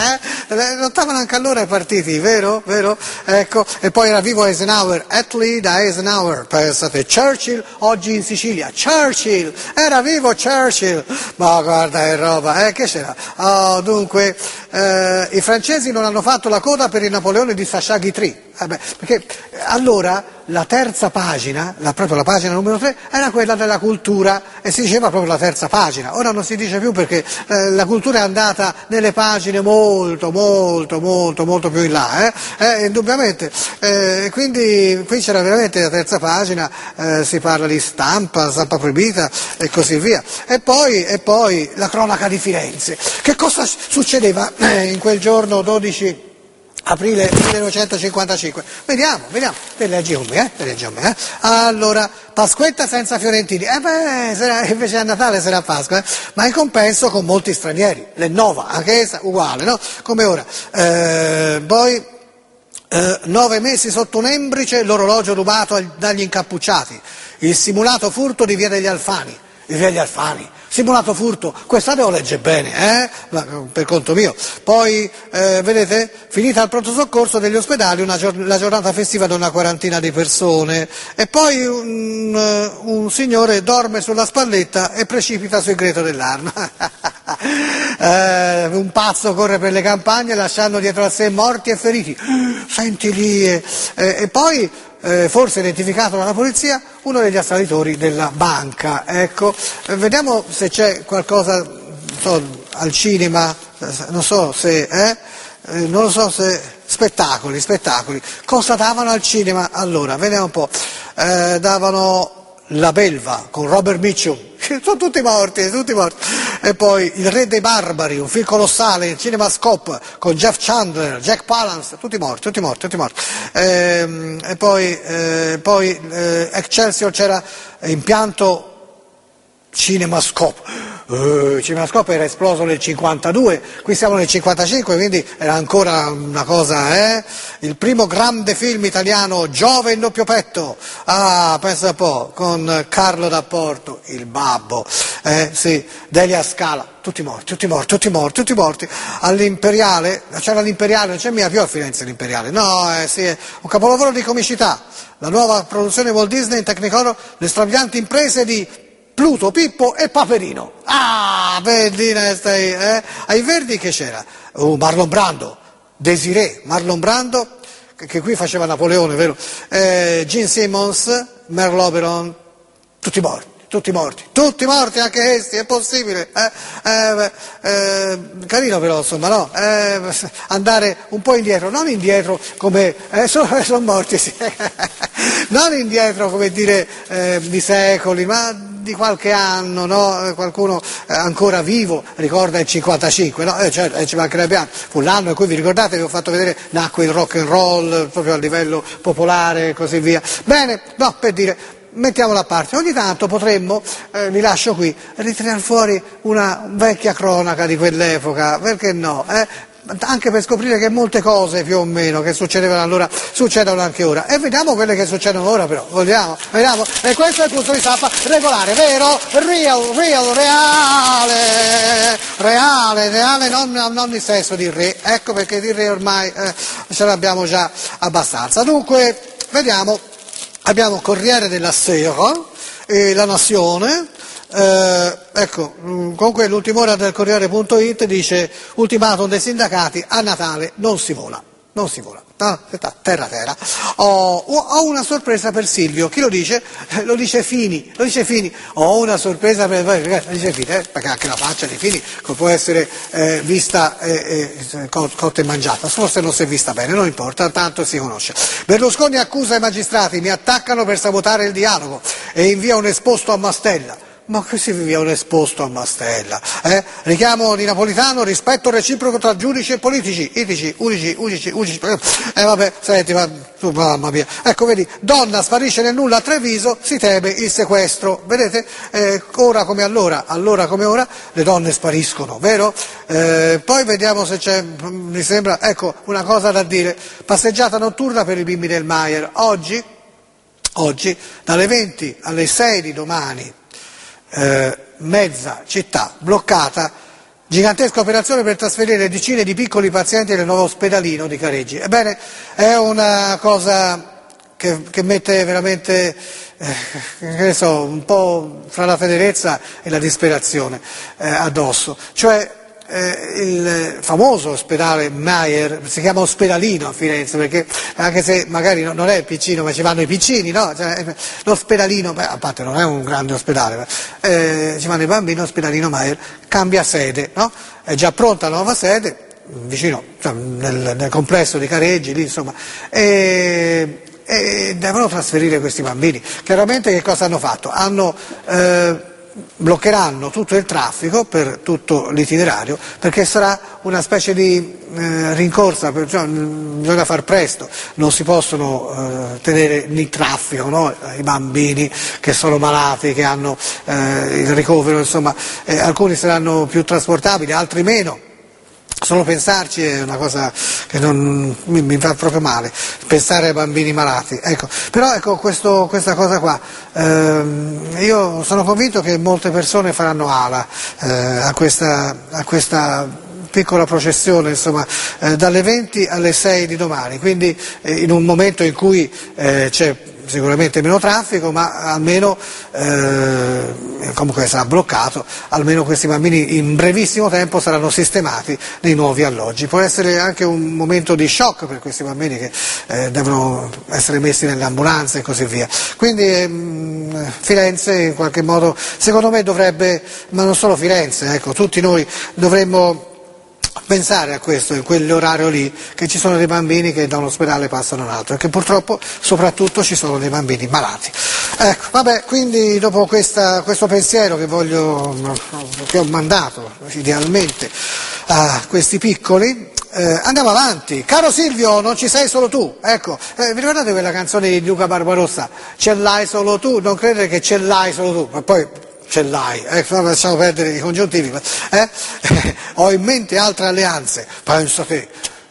eh? Lottavano anche allora i partiti, vero? Vero? Ecco, e poi era vivo Eisenhower, Attlee da Eisenhower, pensate, Churchill oggi in Sicilia, Churchill, era vivo Churchill, ma guarda che roba, eh, che c'era? Oh, dunque, eh, i francesi non hanno fatto la coda per il Napoleone di Sacha Guitry, eh beh, perché allora la terza pagina, la, proprio la pagina numero tre, era quella della cultura e si diceva proprio la terza pagina, ora non si dice più perché eh, la cultura è andata nelle pagine molto, molto, molto, molto più in là, eh, eh indubbiamente, eh, quindi qui c'era veramente la terza pagina, eh, si parla di stampa, stampa proibita e così via, e poi, e poi la cronaca di Firenze. Che cosa succedeva eh, in quel giorno dodici aprile millenovecentocinquantacinque? Vediamo, vediamo, te leggi con me, eh? Te leggi con me, eh? Allora, Pasquetta senza fiorentini, eh beh, sarà, invece a Natale sarà Pasqua, eh? Ma in compenso con molti stranieri, l'Ennova, anche essa uguale, no? Come ora. Eh, poi, eh, nove mesi sotto un'embrice, l'orologio rubato dagli incappucciati, il simulato furto di Via degli Alfani, di Via degli Alfani. Simulato furto, quest'anno lo legge bene, eh? Ma, per conto mio. Poi, eh, vedete, finita il pronto soccorso degli ospedali, una gior- la giornata festiva di una quarantina di persone, e poi un, uh, un signore dorme sulla spalletta e precipita sul greto dell'Arno. eh, un pazzo corre per le campagne lasciando dietro a sé morti e feriti. Senti lì, eh, e poi... Eh, forse identificato dalla polizia, uno degli assalitori della banca. Ecco, eh, vediamo se c'è qualcosa, non so, al cinema, non so se, eh, eh, non lo so se, spettacoli, spettacoli. Cosa davano al cinema? Allora, vediamo un po', eh, davano La Belva con Robert Mitchum, sono tutti morti, tutti morti. E poi Il Re dei Barbari, un film colossale in CinemaScope con Jeff Chandler, Jack Palance, tutti morti, tutti morti, tutti morti. E, e poi, eh, poi eh, Excelsior c'era impianto CinemaScope. Uh, CinemaScope era esploso nel cinquantadue, qui siamo nel cinquantacinque, quindi era ancora una cosa, eh? Il primo grande film italiano, Giove in doppio petto, ah, pensa un po', con Carlo D'Apporto, il babbo, eh, sì, Delia Scala, tutti morti, tutti morti, tutti morti, tutti morti. All'Imperiale, c'era l'Imperiale, non c'è mica più a Firenze l'Imperiale, no, eh, sì, è un capolavoro di comicità, la nuova produzione Walt Disney in Technicolor, le strabilianti imprese di Pluto, Pippo e Paperino. Ah, bellina stai, eh? Ai Verdi che c'era? Uh, Marlon Brando, Desiree, Marlon Brando, che, che qui faceva Napoleone, vero? Eh, Gene Simmons, Merle Oberon, tutti morti. Tutti morti, tutti morti anche questi, è possibile, eh? Eh, eh, carino però insomma, no? Eh, andare un po' indietro, non indietro come, eh, sono, sono morti, sì. Non indietro come dire eh, di secoli, ma di qualche anno, no? Qualcuno eh, ancora vivo ricorda il cinquantacinque, no? Eh, cioè, eh, ci mancherebbe altro, fu l'anno in cui vi ricordate, vi ho fatto vedere, nacque il rock and roll proprio a livello popolare e così via. Bene, no, per dire, mettiamola a parte, ogni tanto potremmo, eh, vi lascio qui, ritirare fuori una vecchia cronaca di quell'epoca, perché no? Eh? Anche per scoprire che molte cose più o meno che succedevano allora succedono anche ora, e vediamo quelle che succedono ora però, vogliamo, vediamo, e questo è il punto di stampa regolare, vero? Real, real, reale, reale, reale, non, non il senso di re, ecco perché di re ormai eh, ce l'abbiamo già abbastanza. Dunque, vediamo, abbiamo Corriere della Sera e La Nazione. Eh, ecco, comunque l'ultima ora del Corriere punto it dice: ultimatum dei sindacati, a Natale non si vola, non si vola, no, terra terra. Ho, ho una sorpresa per Silvio. Chi lo dice? Lo dice Fini, lo dice Fini. Ho una sorpresa per voi, lo dice Fini, eh, perché anche la faccia di Fini può essere eh, vista eh, eh, cotta e mangiata, forse non si è vista bene, non importa, tanto si conosce. Berlusconi accusa i magistrati: mi attaccano per sabotare il dialogo, e invia un esposto a Mastella. Ma che si vivia un esposto a Mastella? Eh? Richiamo di Napolitano: rispetto reciproco tra giudici e politici, itici, unici, unici, unici. Eh vabbè, senti, ma, mamma mia. Ecco, vedi, donna sparisce nel nulla a Treviso, si teme il sequestro. Vedete? Eh, ora come allora, allora come ora, le donne spariscono, vero? Eh, poi vediamo se c'è, mi sembra, ecco, una cosa da dire. Passeggiata notturna per i bimbi del Maier. Oggi, oggi, dalle venti alle sei di domani, Eh, mezza città bloccata, gigantesca operazione per trasferire decine di piccoli pazienti nel nuovo ospedalino di Careggi. Ebbene, è una cosa che, che mette veramente, eh, che ne so, un po' fra la tenerezza e la disperazione eh, addosso. Cioè, Eh, il famoso ospedale Maier, si chiama ospedalino a Firenze, perché anche se magari no, non è piccino, ma ci vanno i piccini, no? Cioè, l'ospedalino, beh, a parte non è un grande ospedale, eh, ci vanno i bambini, ospedalino Maier cambia sede, no? È già pronta la nuova sede, vicino, cioè, nel, nel complesso di Careggi, lì insomma, e, e devono trasferire questi bambini. Chiaramente che cosa hanno fatto? Hanno eh, bloccheranno tutto il traffico per tutto l'itinerario, perché sarà una specie di eh, rincorsa, cioè, bisogna far presto, non si possono eh, tenere in traffico, no? I bambini che sono malati, che hanno eh, il ricovero, insomma, eh, alcuni saranno più trasportabili, altri meno. Solo pensarci è una cosa che non, mi, mi fa proprio male, pensare ai bambini malati. Ecco. Però ecco, questo, questa cosa qua, ehm, io sono convinto che molte persone faranno ala eh, a, questa, a questa piccola processione, insomma, eh, dalle venti alle sei di domani, quindi eh, in un momento in cui eh, c'è sicuramente meno traffico, ma almeno eh, comunque sarà bloccato, almeno questi bambini in brevissimo tempo saranno sistemati nei nuovi alloggi. Può essere anche un momento di shock per questi bambini che eh, devono essere messi nelle ambulanze e così via. Quindi ehm, Firenze in qualche modo, secondo me dovrebbe, ma non solo Firenze, ecco, tutti noi dovremmo pensare a questo, in quell'orario lì, che ci sono dei bambini che da un ospedale passano a un altro, e che purtroppo soprattutto ci sono dei bambini malati. Ecco, vabbè, quindi dopo questa, questo pensiero che voglio, che ho mandato idealmente a questi piccoli, eh, andiamo avanti. Caro Silvio, non ci sei solo tu, ecco, eh, vi ricordate quella canzone di Luca Barbarossa? Ce l'hai solo tu, non credere che ce l'hai solo tu, ma poi ce l'hai, eh, lasciamo perdere i congiuntivi, eh? Ho in mente altre alleanze, pensa te,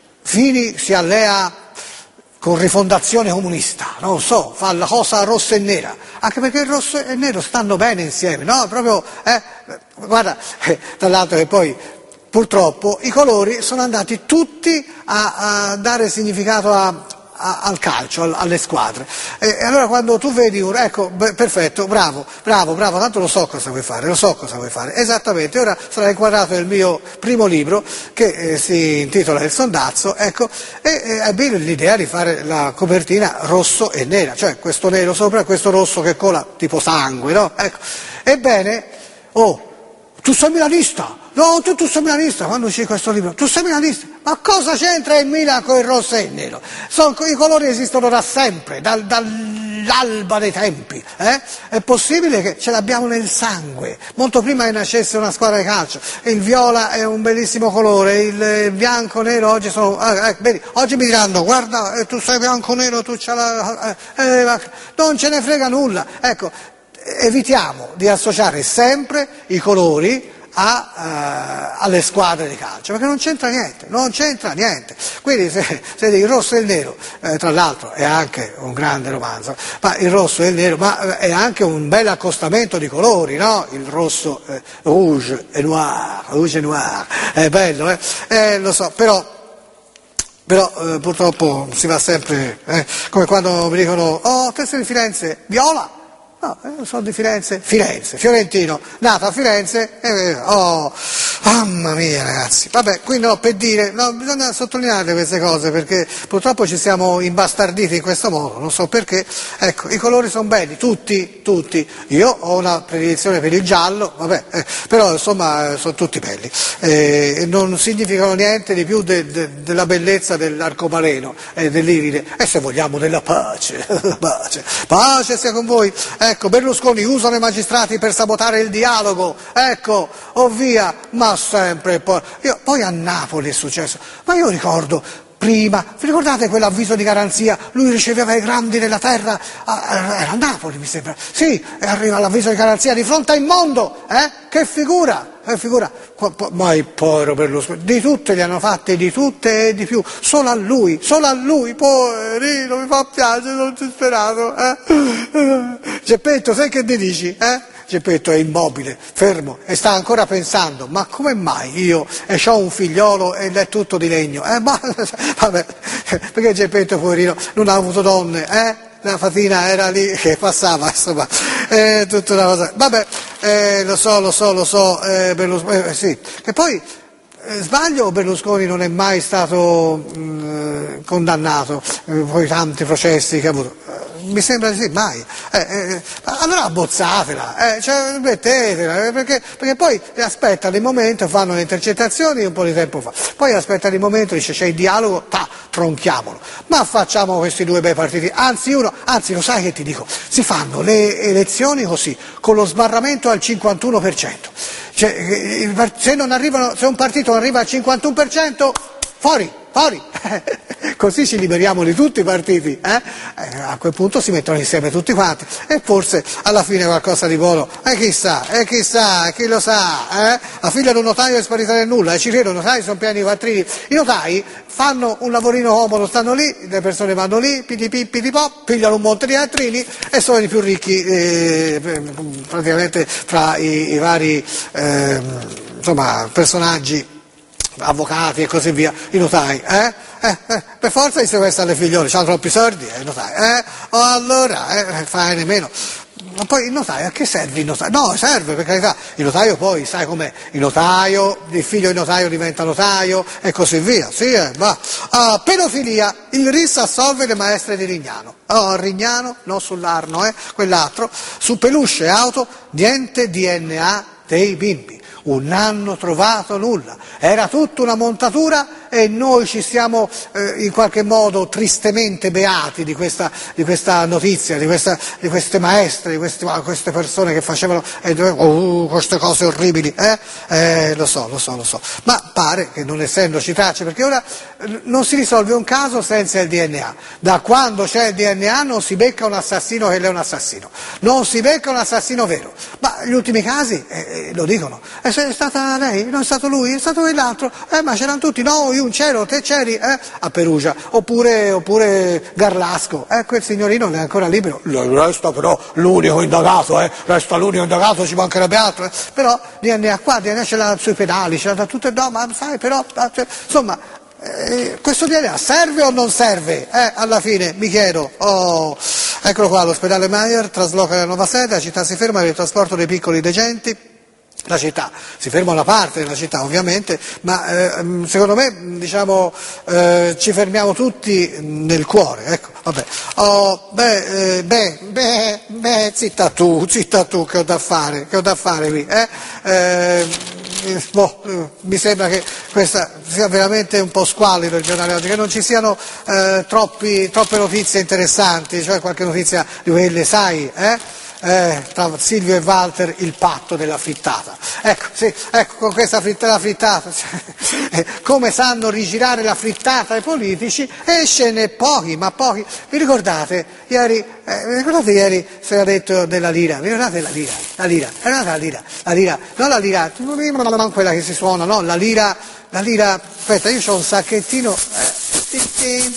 Fini si allea con Rifondazione Comunista, non so, fa la cosa rossa e nera, anche perché il rosso e il nero stanno bene insieme, no? Proprio, eh? Guarda, eh, tra l'altro che poi purtroppo i colori sono andati tutti a, a dare significato a al calcio, alle squadre, e allora quando tu vedi un, ecco, perfetto, bravo, bravo, bravo, tanto lo so cosa vuoi fare, lo so cosa vuoi fare, esattamente, ora sarà inquadrato nel mio primo libro che eh, si intitola Il Sondazzo, ecco, e eh, ebbi l'idea di fare la copertina rosso e nera, cioè questo nero sopra e questo rosso che cola tipo sangue, no? Ecco, ebbene, oh, tu sei milanista! No, tu, tu sei milanista, quando uscì questo libro, tu sei milanista, ma cosa c'entra il Milan con il rosso e il nero? Sono, i colori esistono da sempre, dal, dall'alba dei tempi, eh? È possibile che ce l'abbiamo nel sangue, molto prima che nascesse una squadra di calcio, il viola è un bellissimo colore, il bianco nero oggi sono, eh, eh, vedi, oggi mi diranno, guarda, eh, tu sei bianco nero, tu c'hai la, eh, eh, non ce ne frega nulla, ecco, evitiamo di associare sempre i colori A, uh, alle squadre di calcio, perché non c'entra niente, non c'entra niente. Quindi se, se il rosso e il nero, eh, tra l'altro è anche un grande romanzo, ma il rosso e il nero, ma è anche un bel accostamento di colori, no? Il rosso, eh, rouge e noir, rouge e noir, è bello, eh? Eh, lo so, però Però eh, purtroppo si va sempre, eh, come quando mi dicono, oh, te sei di Firenze, viola? No, io sono di Firenze, Firenze, fiorentino, nato a Firenze, e, oh, mamma mia ragazzi, vabbè, quindi no, per dire, no, bisogna sottolineare queste cose perché purtroppo ci siamo imbastarditi in questo modo, non so perché, ecco, i colori sono belli, tutti, tutti, io ho una predilezione per il giallo, vabbè, eh, però insomma sono tutti belli, eh, non significano niente di più de, de, della bellezza dell'arcobaleno e eh, dell'iride, e se vogliamo della pace, pace, pace sia con voi. Ecco, Berlusconi usano i magistrati per sabotare il dialogo, ecco, oh via, ma sempre poi. Io, poi a Napoli è successo, ma io ricordo prima, vi ricordate quell'avviso di garanzia? Lui riceveva i grandi della terra, era a Napoli mi sembra, sì, e arriva l'avviso di garanzia di fronte a Immondo, eh? Che figura! Eh, figura, ma il povero Berlusconi, di tutte le hanno fatte, di tutte e di più, solo a lui, solo a lui, poverino, mi fa piacere, non ci sperato, eh? Geppetto, sai che ne dici, eh? Geppetto è immobile, fermo, e sta ancora pensando, ma come mai io e ho un figliolo ed è tutto di legno, eh? Ma, vabbè, perché Geppetto, poverino, non ha avuto donne, eh? La fatina era lì che passava, insomma, è tutta una cosa. Vabbè, eh, lo so, lo so, lo so, eh, Berlusconi, eh, sì. Che poi, eh, sbaglio o Berlusconi non è mai stato mh, condannato, eh, poi tanti processi che ha avuto? Mi sembra di sì, mai. Eh, eh, allora abbozzatela, eh, cioè, mettetela, eh, perché, perché poi aspettano il momento, fanno le intercettazioni un po' di tempo fa, poi aspettano il momento, dice c'è il dialogo, ta, tronchiamolo. Ma facciamo questi due bei partiti, anzi uno, anzi lo sai che ti dico, si fanno le elezioni così, con lo sbarramento al cinquantuno per cento. Cioè, se, non arrivano, se un partito non arriva al cinquantuno per cento, fuori, fuori. Così ci liberiamo di tutti i partiti, eh? Eh, a quel punto si mettono insieme tutti quanti e forse alla fine qualcosa di buono, e eh, chissà, e eh, chissà, chi lo sa, eh? La figlia di un notaio è sparita nel nulla, e ci credo, i notai sono pieni di quattrini, i notai fanno un lavorino comodo, stanno lì, le persone vanno lì, pidi pidi pop, pigliano un monte di quattrini e sono i più ricchi eh, praticamente fra i, i vari eh, insomma, personaggi, avvocati e così via, i notai, eh? Eh, eh, per forza di sequestrare le figliole, hanno troppi soldi, eh, i notai, eh? O allora, eh, fai nemmeno. Ma poi il notaio, a che serve il notaio? No, serve, per carità, il notaio poi, sai com'è, il notaio, il figlio di notaio diventa notaio e così via, sì, eh, va. Uh, pedofilia, il R I S assolve le maestre di Rignano. Oh, Rignano, non sull'Arno, eh, quell'altro, su peluche e auto, niente D N A dei bimbi. Non hanno trovato nulla, era tutta una montatura e noi ci siamo eh, in qualche modo tristemente beati di questa, di questa notizia, di, questa, di queste maestre, di queste, queste persone che facevano eh, oh, queste cose orribili, eh? Eh, lo so, lo so, lo so, ma pare che non essendoci tracce, perché ora eh, non si risolve un caso senza il D N A, da quando c'è il D N A non si becca un assassino che è un assassino, non si becca un assassino vero, ma gli ultimi casi eh, lo dicono. Eh, è stata lei, non è stato lui, è stato quell'altro, eh, ma c'erano tutti, no, io non c'ero, te c'eri, eh, a Perugia, oppure, oppure Garlasco, eh, quel signorino è ancora libero, resta però l'unico indagato, eh, resta l'unico indagato, ci mancherebbe altro, eh. Però D N A qua, D N A ce l'ha sui pedali, ce l'ha da tutte, no, ma sai, però, cioè, insomma, eh, questo D N A serve o non serve? Eh, alla fine, mi chiedo, oh, eccolo qua, l'ospedale Mayer trasloca la nuova sede, la città si ferma per il trasporto dei piccoli degenti. La città, si ferma una parte della città ovviamente, ma eh, secondo me diciamo, eh, ci fermiamo tutti nel cuore, ecco, vabbè. Oh, beh, eh, beh, beh, beh, zitta tu, zitta tu che ho da fare, che ho da fare qui, eh? Eh, boh, eh, mi sembra che questa sia veramente un po' squallido il giornale oggi, che non ci siano eh, troppi, troppe notizie interessanti, cioè qualche notizia di quelle, sai, eh? Eh, tra Silvio e Walter il patto della frittata, ecco, sì, ecco, con questa frittata, frittata eh, come sanno rigirare la frittata ai politici, escene pochi, ma pochi. Vi ricordate ieri, eh, vi ricordate ieri si era detto della lira, vi ricordate la lira, la lira, era la lira, la lira, non la lira, non quella che si suona, no, la lira, la lira, aspetta, io ho un sacchettino, eh,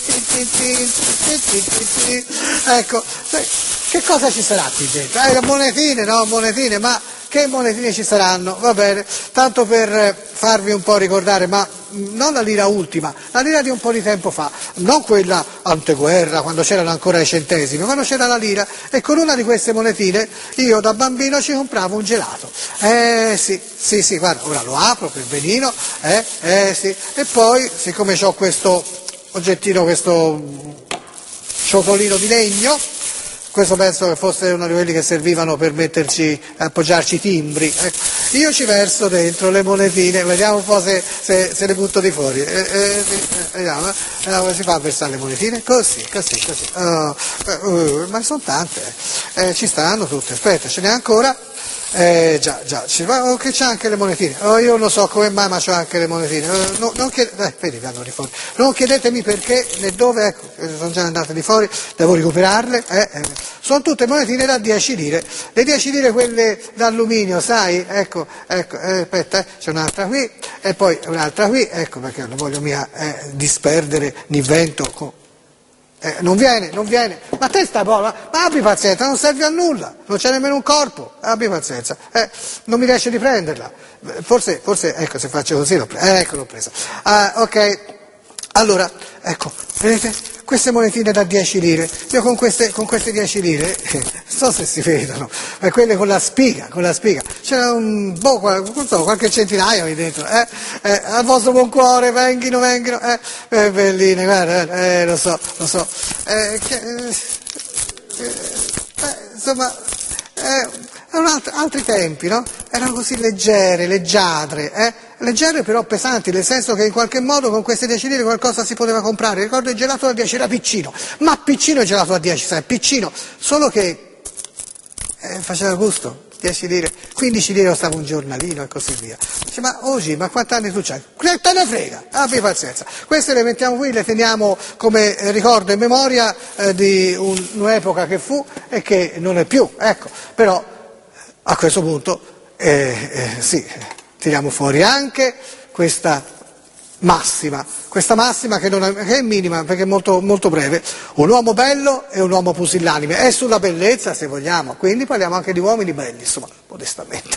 ecco, che cosa ci sarà qui dentro? Eh, monetine, no, monetine, ma che monetine ci saranno, va bene, tanto per farvi un po' ricordare, ma non la lira ultima, la lira di un po' di tempo fa, non quella anteguerra, quando c'erano ancora i centesimi, quando c'era la lira, e con una di queste monetine io da bambino ci compravo un gelato. Eh sì, sì, sì, guarda, ora lo apro per benino, eh, eh sì, e poi, siccome ho questo oggettino, questo ciotolino di legno, questo penso che fosse uno di quelli che servivano per metterci, appoggiarci i timbri, ecco. Io ci verso dentro le monetine, vediamo un po' se, se, se le butto di fuori, eh, eh, vediamo, eh, vediamo come si fa a versare le monetine, così, così, così, oh, uh, ma sono tante, eh, ci stanno tutte, aspetta, ce n'è ancora, eh, già, già, ci va, oh, che c'è anche le monetine, oh, io non so come mai ma c'ho anche le monetine, oh, no, non chied- eh, vedi, vanno di fuori, non chiedetemi perché né dove, ecco, sono già andate di fuori, devo recuperarle, eh, eh. Sono tutte monetine da dieci lire, le dieci lire quelle d'alluminio, sai, ecco, ecco, eh, aspetta, eh, c'è un'altra qui, e poi un'altra qui, ecco, perché non voglio mia eh, disperdere né vento con... Eh, non viene, non viene, ma te sta buona, ma abbi pazienza, non serve a nulla, non c'è nemmeno un corpo, abbi pazienza, eh, non mi riesce di prenderla, forse, forse, ecco, se faccio così l'ho presa, eh, ecco l'ho presa, ah, ok, allora, ecco, vedete, queste monetine da dieci lire, io con queste, con queste dieci lire, non so se si vedono, ma quelle con la spiga, con la spiga, c'era un, boh, non so, qualche centinaio lì dentro, eh, eh, al vostro buon cuore, venghino, venghino, eh, eh belline, guarda, eh, lo so, lo so, eh, che, eh, eh, insomma, eh, erano alt- altri tempi, no? Erano così leggere, leggiadre, eh? Leggere però pesanti, nel senso che in qualche modo con queste dieci lire qualcosa si poteva comprare. Ricordo il gelato da dieci era piccino, ma piccino il gelato da dieci, sai, piccino, solo che eh, faceva gusto, dieci lire, quindici lire costava un giornalino e così via. Dice, ma oggi, ma quanti anni tu c'hai? Che te ne frega, abbi pazienza. Queste le mettiamo qui, le teniamo come ricordo e memoria eh, di un, un'epoca che fu e che non è più, ecco, però a questo punto, eh, eh, sì, tiriamo fuori anche questa massima, questa massima che, non è, che è minima perché è molto, molto breve, un uomo bello e un uomo pusillanime, è sulla bellezza se vogliamo, quindi parliamo anche di uomini belli, insomma, modestamente.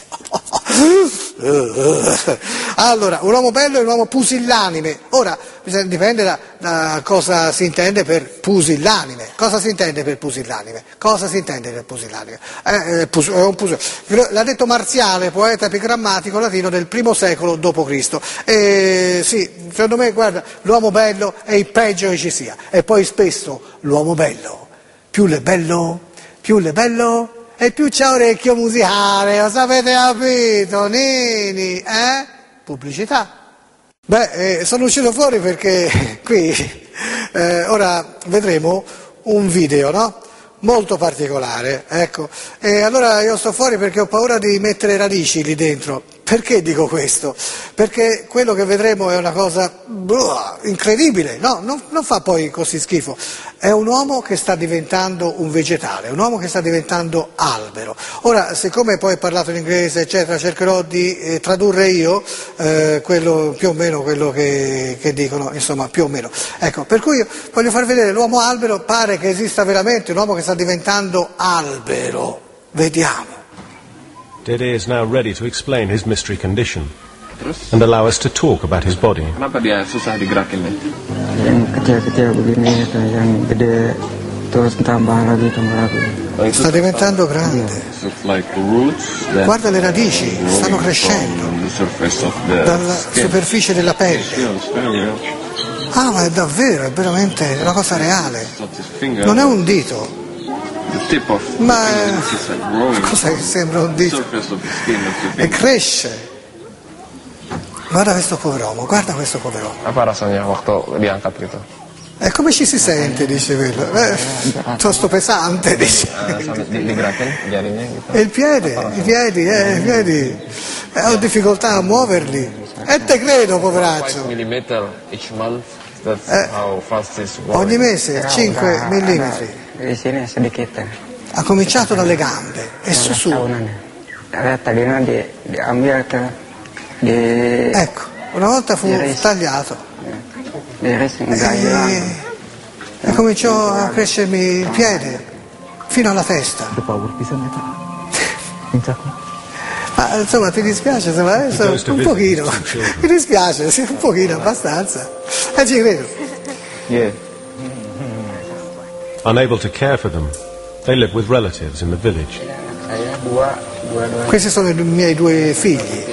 Allora, un uomo bello e un uomo pusillanime, ora dipende da, da cosa si intende per pusillanime, cosa si intende per pusillanime, cosa si intende per pusillanime, eh, eh, pus, un pus, l'ha detto Marziale, poeta epigrammatico latino del primo secolo dopo Cristo, e sì, secondo me, guarda, l'uomo bello è il peggio che ci sia, e poi spesso l'uomo bello, più l'è bello, più l'è bello, e più c'ha orecchio musicale, lo sapete capito, Nini, eh? Pubblicità. Beh, eh, sono uscito fuori perché qui, eh, ora vedremo un video, no? Molto particolare, ecco, e allora io sto fuori perché ho paura di mettere radici lì dentro. Perché dico questo? Perché quello che vedremo è una cosa buah, incredibile, no, non, non fa poi così schifo, è un uomo che sta diventando un vegetale, un uomo che sta diventando albero. Ora, siccome poi ho parlato in inglese, eccetera, cercherò di eh, tradurre io eh, quello, più o meno quello che, che dicono, insomma, più o meno. Ecco, per cui io voglio far vedere l'uomo albero, pare che esista veramente un uomo che sta diventando albero. Vediamo. Dede is now ready to explain his mystery condition and allow us to talk about his body. Kenapa dia susah digerakin nih? Yang kecil-kecil begini, yang gede terus tambah lagi tambah lagi. Sta diventando grande. Guarda le radici, stanno crescendo dalla superficie della pelle. Ah, ma è davvero, è veramente una cosa reale. Non è un dito. Ma cosa che sembra un dito? E cresce. Guarda questo pover'uomo, guarda questo pover'uomo. Apa rasanya waktu diangkat gitu? E come ci si sente, dice quello? Eh, piuttosto pesante, dice. E il piede, i piedi, eh, i piedi. Eh, ho difficoltà a muoverli. E te credo, poveraccio. Eh, ogni mese cinque millimetri. Di sini sedikit. Ha cominciato dalle gambe e su su. Tadino di diambil ke di. Ecco, una volta fu tagliato. E, e cominciò a crescermi il piede fino alla testa. Ma insomma ti dispiace, insomma, adesso, un pochino, mi dispiace, sì, un pochino, abbastanza. E ci credo. Yeah. Unable to care for them, they live with relatives in the village. Questi sono i miei due figli.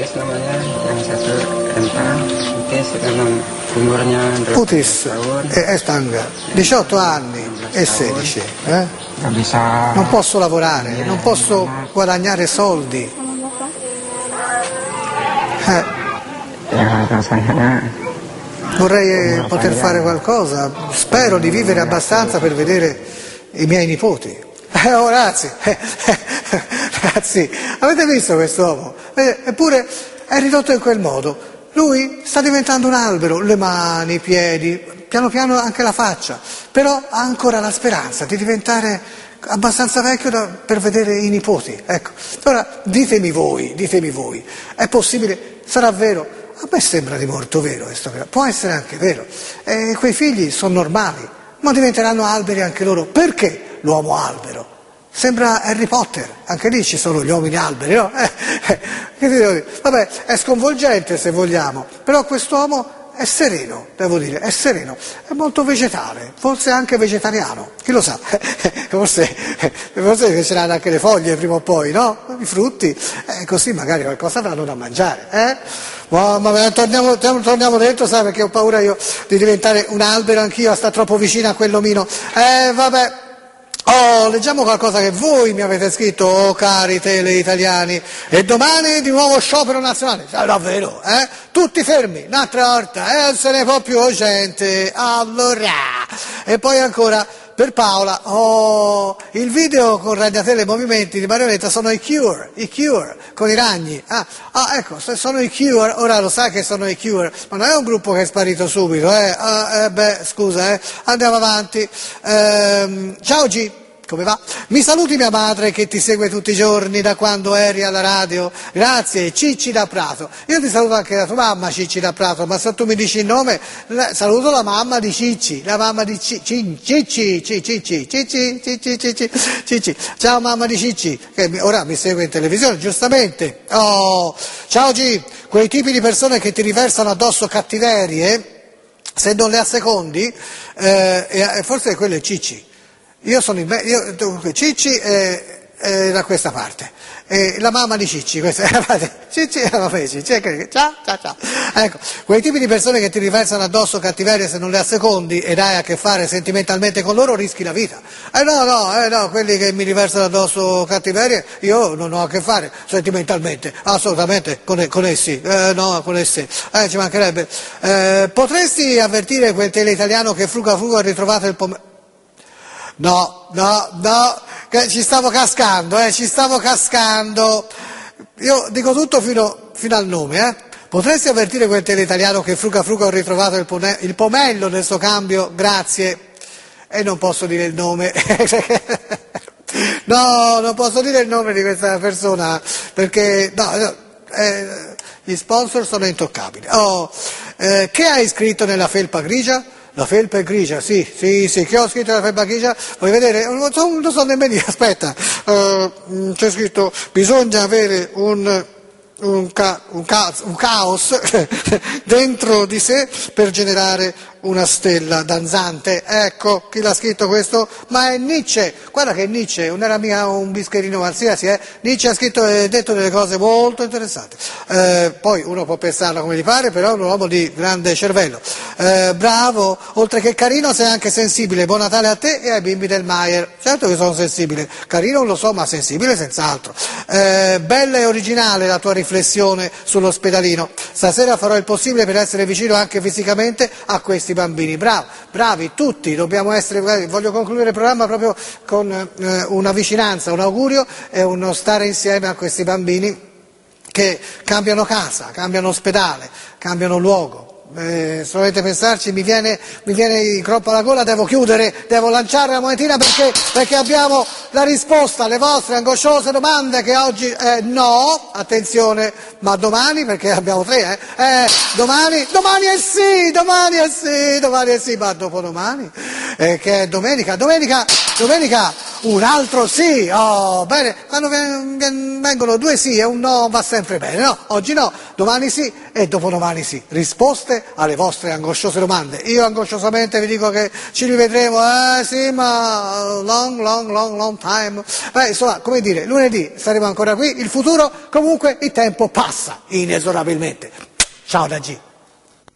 Putis e Estanga, diciotto anni e sedici. Eh? Non posso lavorare, non posso guadagnare soldi. Eh. Vorrei poter fare qualcosa, spero di vivere abbastanza per vedere i miei nipoti. Eh, oh, ragazzi, eh, eh, ragazzi, avete visto quest'uomo? Eppure è ridotto in quel modo. Lui sta diventando un albero, le mani, i piedi, piano piano anche la faccia, però ha ancora la speranza di diventare abbastanza vecchio da, per vedere i nipoti. Ecco. Ora ditemi voi, ditemi voi, è possibile, sarà vero? A me sembra di molto vero questo, può essere anche vero. E quei figli sono normali, ma diventeranno alberi anche loro. Perché l'uomo albero? Sembra Harry Potter, anche lì ci sono gli uomini alberi, no? Eh, eh, che ti devo dire? Vabbè, è sconvolgente se vogliamo, però quest'uomo è sereno, devo dire, è sereno, è molto vegetale, forse anche vegetariano, chi lo sa, forse, forse piaceranno anche le foglie prima o poi, no? I frutti, eh, così magari qualcosa avranno da mangiare, eh? Mamma mia, torniamo, torniamo dentro, sai, perché ho paura io di diventare un albero anch'io, sta troppo vicino a quell'omino, eh, vabbè. Oh, leggiamo qualcosa che voi mi avete scritto, oh cari tele italiani, e domani di nuovo sciopero nazionale, ah, davvero, eh? Tutti fermi, un'altra volta, eh? Non se ne può più gente, allora, e poi ancora per Paola, oh, il video con ragnatele e movimenti di marionetta sono i Cure, i Cure, con i ragni, ah, ah ecco, se sono i Cure, ora lo sai che sono i Cure, ma non è un gruppo che è sparito subito, eh, ah, eh beh, scusa, eh, andiamo avanti, ehm, ciao G. Come va? Mi saluti mia madre che ti segue tutti i giorni da quando eri alla radio. Grazie, Cicci da Prato. Io ti saluto anche da tua mamma, Cicci da Prato, ma se tu mi dici il nome, saluto la mamma di Cicci, la mamma di Cicci, Cicci, Cicci, Cicci, Cicci, Cicci, Cicci. Ciao mamma di Cicci, che ora mi segue in televisione, giustamente. Oh, ciao G, quei tipi di persone che ti riversano addosso cattiverie, se non le assecondi, eh, forse quello è Cicci. Io sono in me- io, dunque, Cicci è, è da questa parte, e la mamma di Cicci, questa è la parte, Cicci è la mamma di Cicci, ciao, ciao, ciao. Ecco, quei tipi di persone che ti riversano addosso cattiveria se non le assecondi ed hai a che fare sentimentalmente con loro, rischi la vita. Eh no, no, eh no, quelli che mi riversano addosso cattiveria, io non ho a che fare sentimentalmente, assolutamente, con, con essi, eh, no, con essi, eh, ci mancherebbe. Eh, potresti avvertire quel tele italiano che fruga fruga ha ritrovato il pomeriggio? No, no, no, ci stavo cascando, eh, ci stavo cascando. Io dico tutto fino, fino al nome, eh. Potresti avvertire quel tele italiano che fruga fruga ho ritrovato il, pone- il pomello nel suo cambio? Grazie. E non posso dire il nome. No, non posso dire il nome di questa persona perché, no, no eh, gli sponsor sono intoccabili. Oh, eh, che hai scritto nella felpa grigia? La felpa è grigia, sì, sì, sì, che ho scritto nella felpa grigia? Vuoi vedere? Non so, non so nemmeno io, aspetta, uh, c'è scritto, bisogna avere un, un, ca, un, ca, un caos dentro di sé per generare una stella danzante. Ecco, chi l'ha scritto questo? Ma è Nietzsche, guarda che Nietzsche non era mica un bischerino qualsiasi, eh? Nietzsche ha scritto e detto delle cose molto interessanti, eh, poi uno può pensarla come gli pare, però è un uomo di grande cervello, eh, bravo, oltre che carino sei anche sensibile, buon Natale a te e ai bimbi del Maier. Certo che sono sensibile, carino non lo so, ma sensibile senz'altro. Eh, bella e originale la tua riflessione sull'ospedalino, stasera farò il possibile per essere vicino anche fisicamente a questi bambini, bravo, bravi tutti, dobbiamo essere, voglio concludere il programma proprio con eh, una vicinanza, un augurio e uno stare insieme a questi bambini che cambiano casa, cambiano ospedale, cambiano luogo. Eh, se volete pensarci, mi viene, mi viene il croppo alla gola, devo chiudere, devo lanciare la monetina perché, perché abbiamo la risposta alle vostre angosciose domande che oggi eh, no, attenzione, ma domani, perché abbiamo tre, eh, eh domani, domani è sì, domani è sì, domani è sì, ma dopodomani, eh, che è domenica, domenica, domenica, un altro sì, oh, bene, quando ven- ven- vengono due sì e un no va sempre bene, no? Oggi no, domani sì e dopodomani sì. Risposte alle vostre angosciose domande. Io angosciosamente vi dico che ci rivedremo, eh sì, ma long, long, long, long time. Beh, insomma, come dire, lunedì saremo ancora qui, il futuro, comunque il tempo passa inesorabilmente. Ciao da G.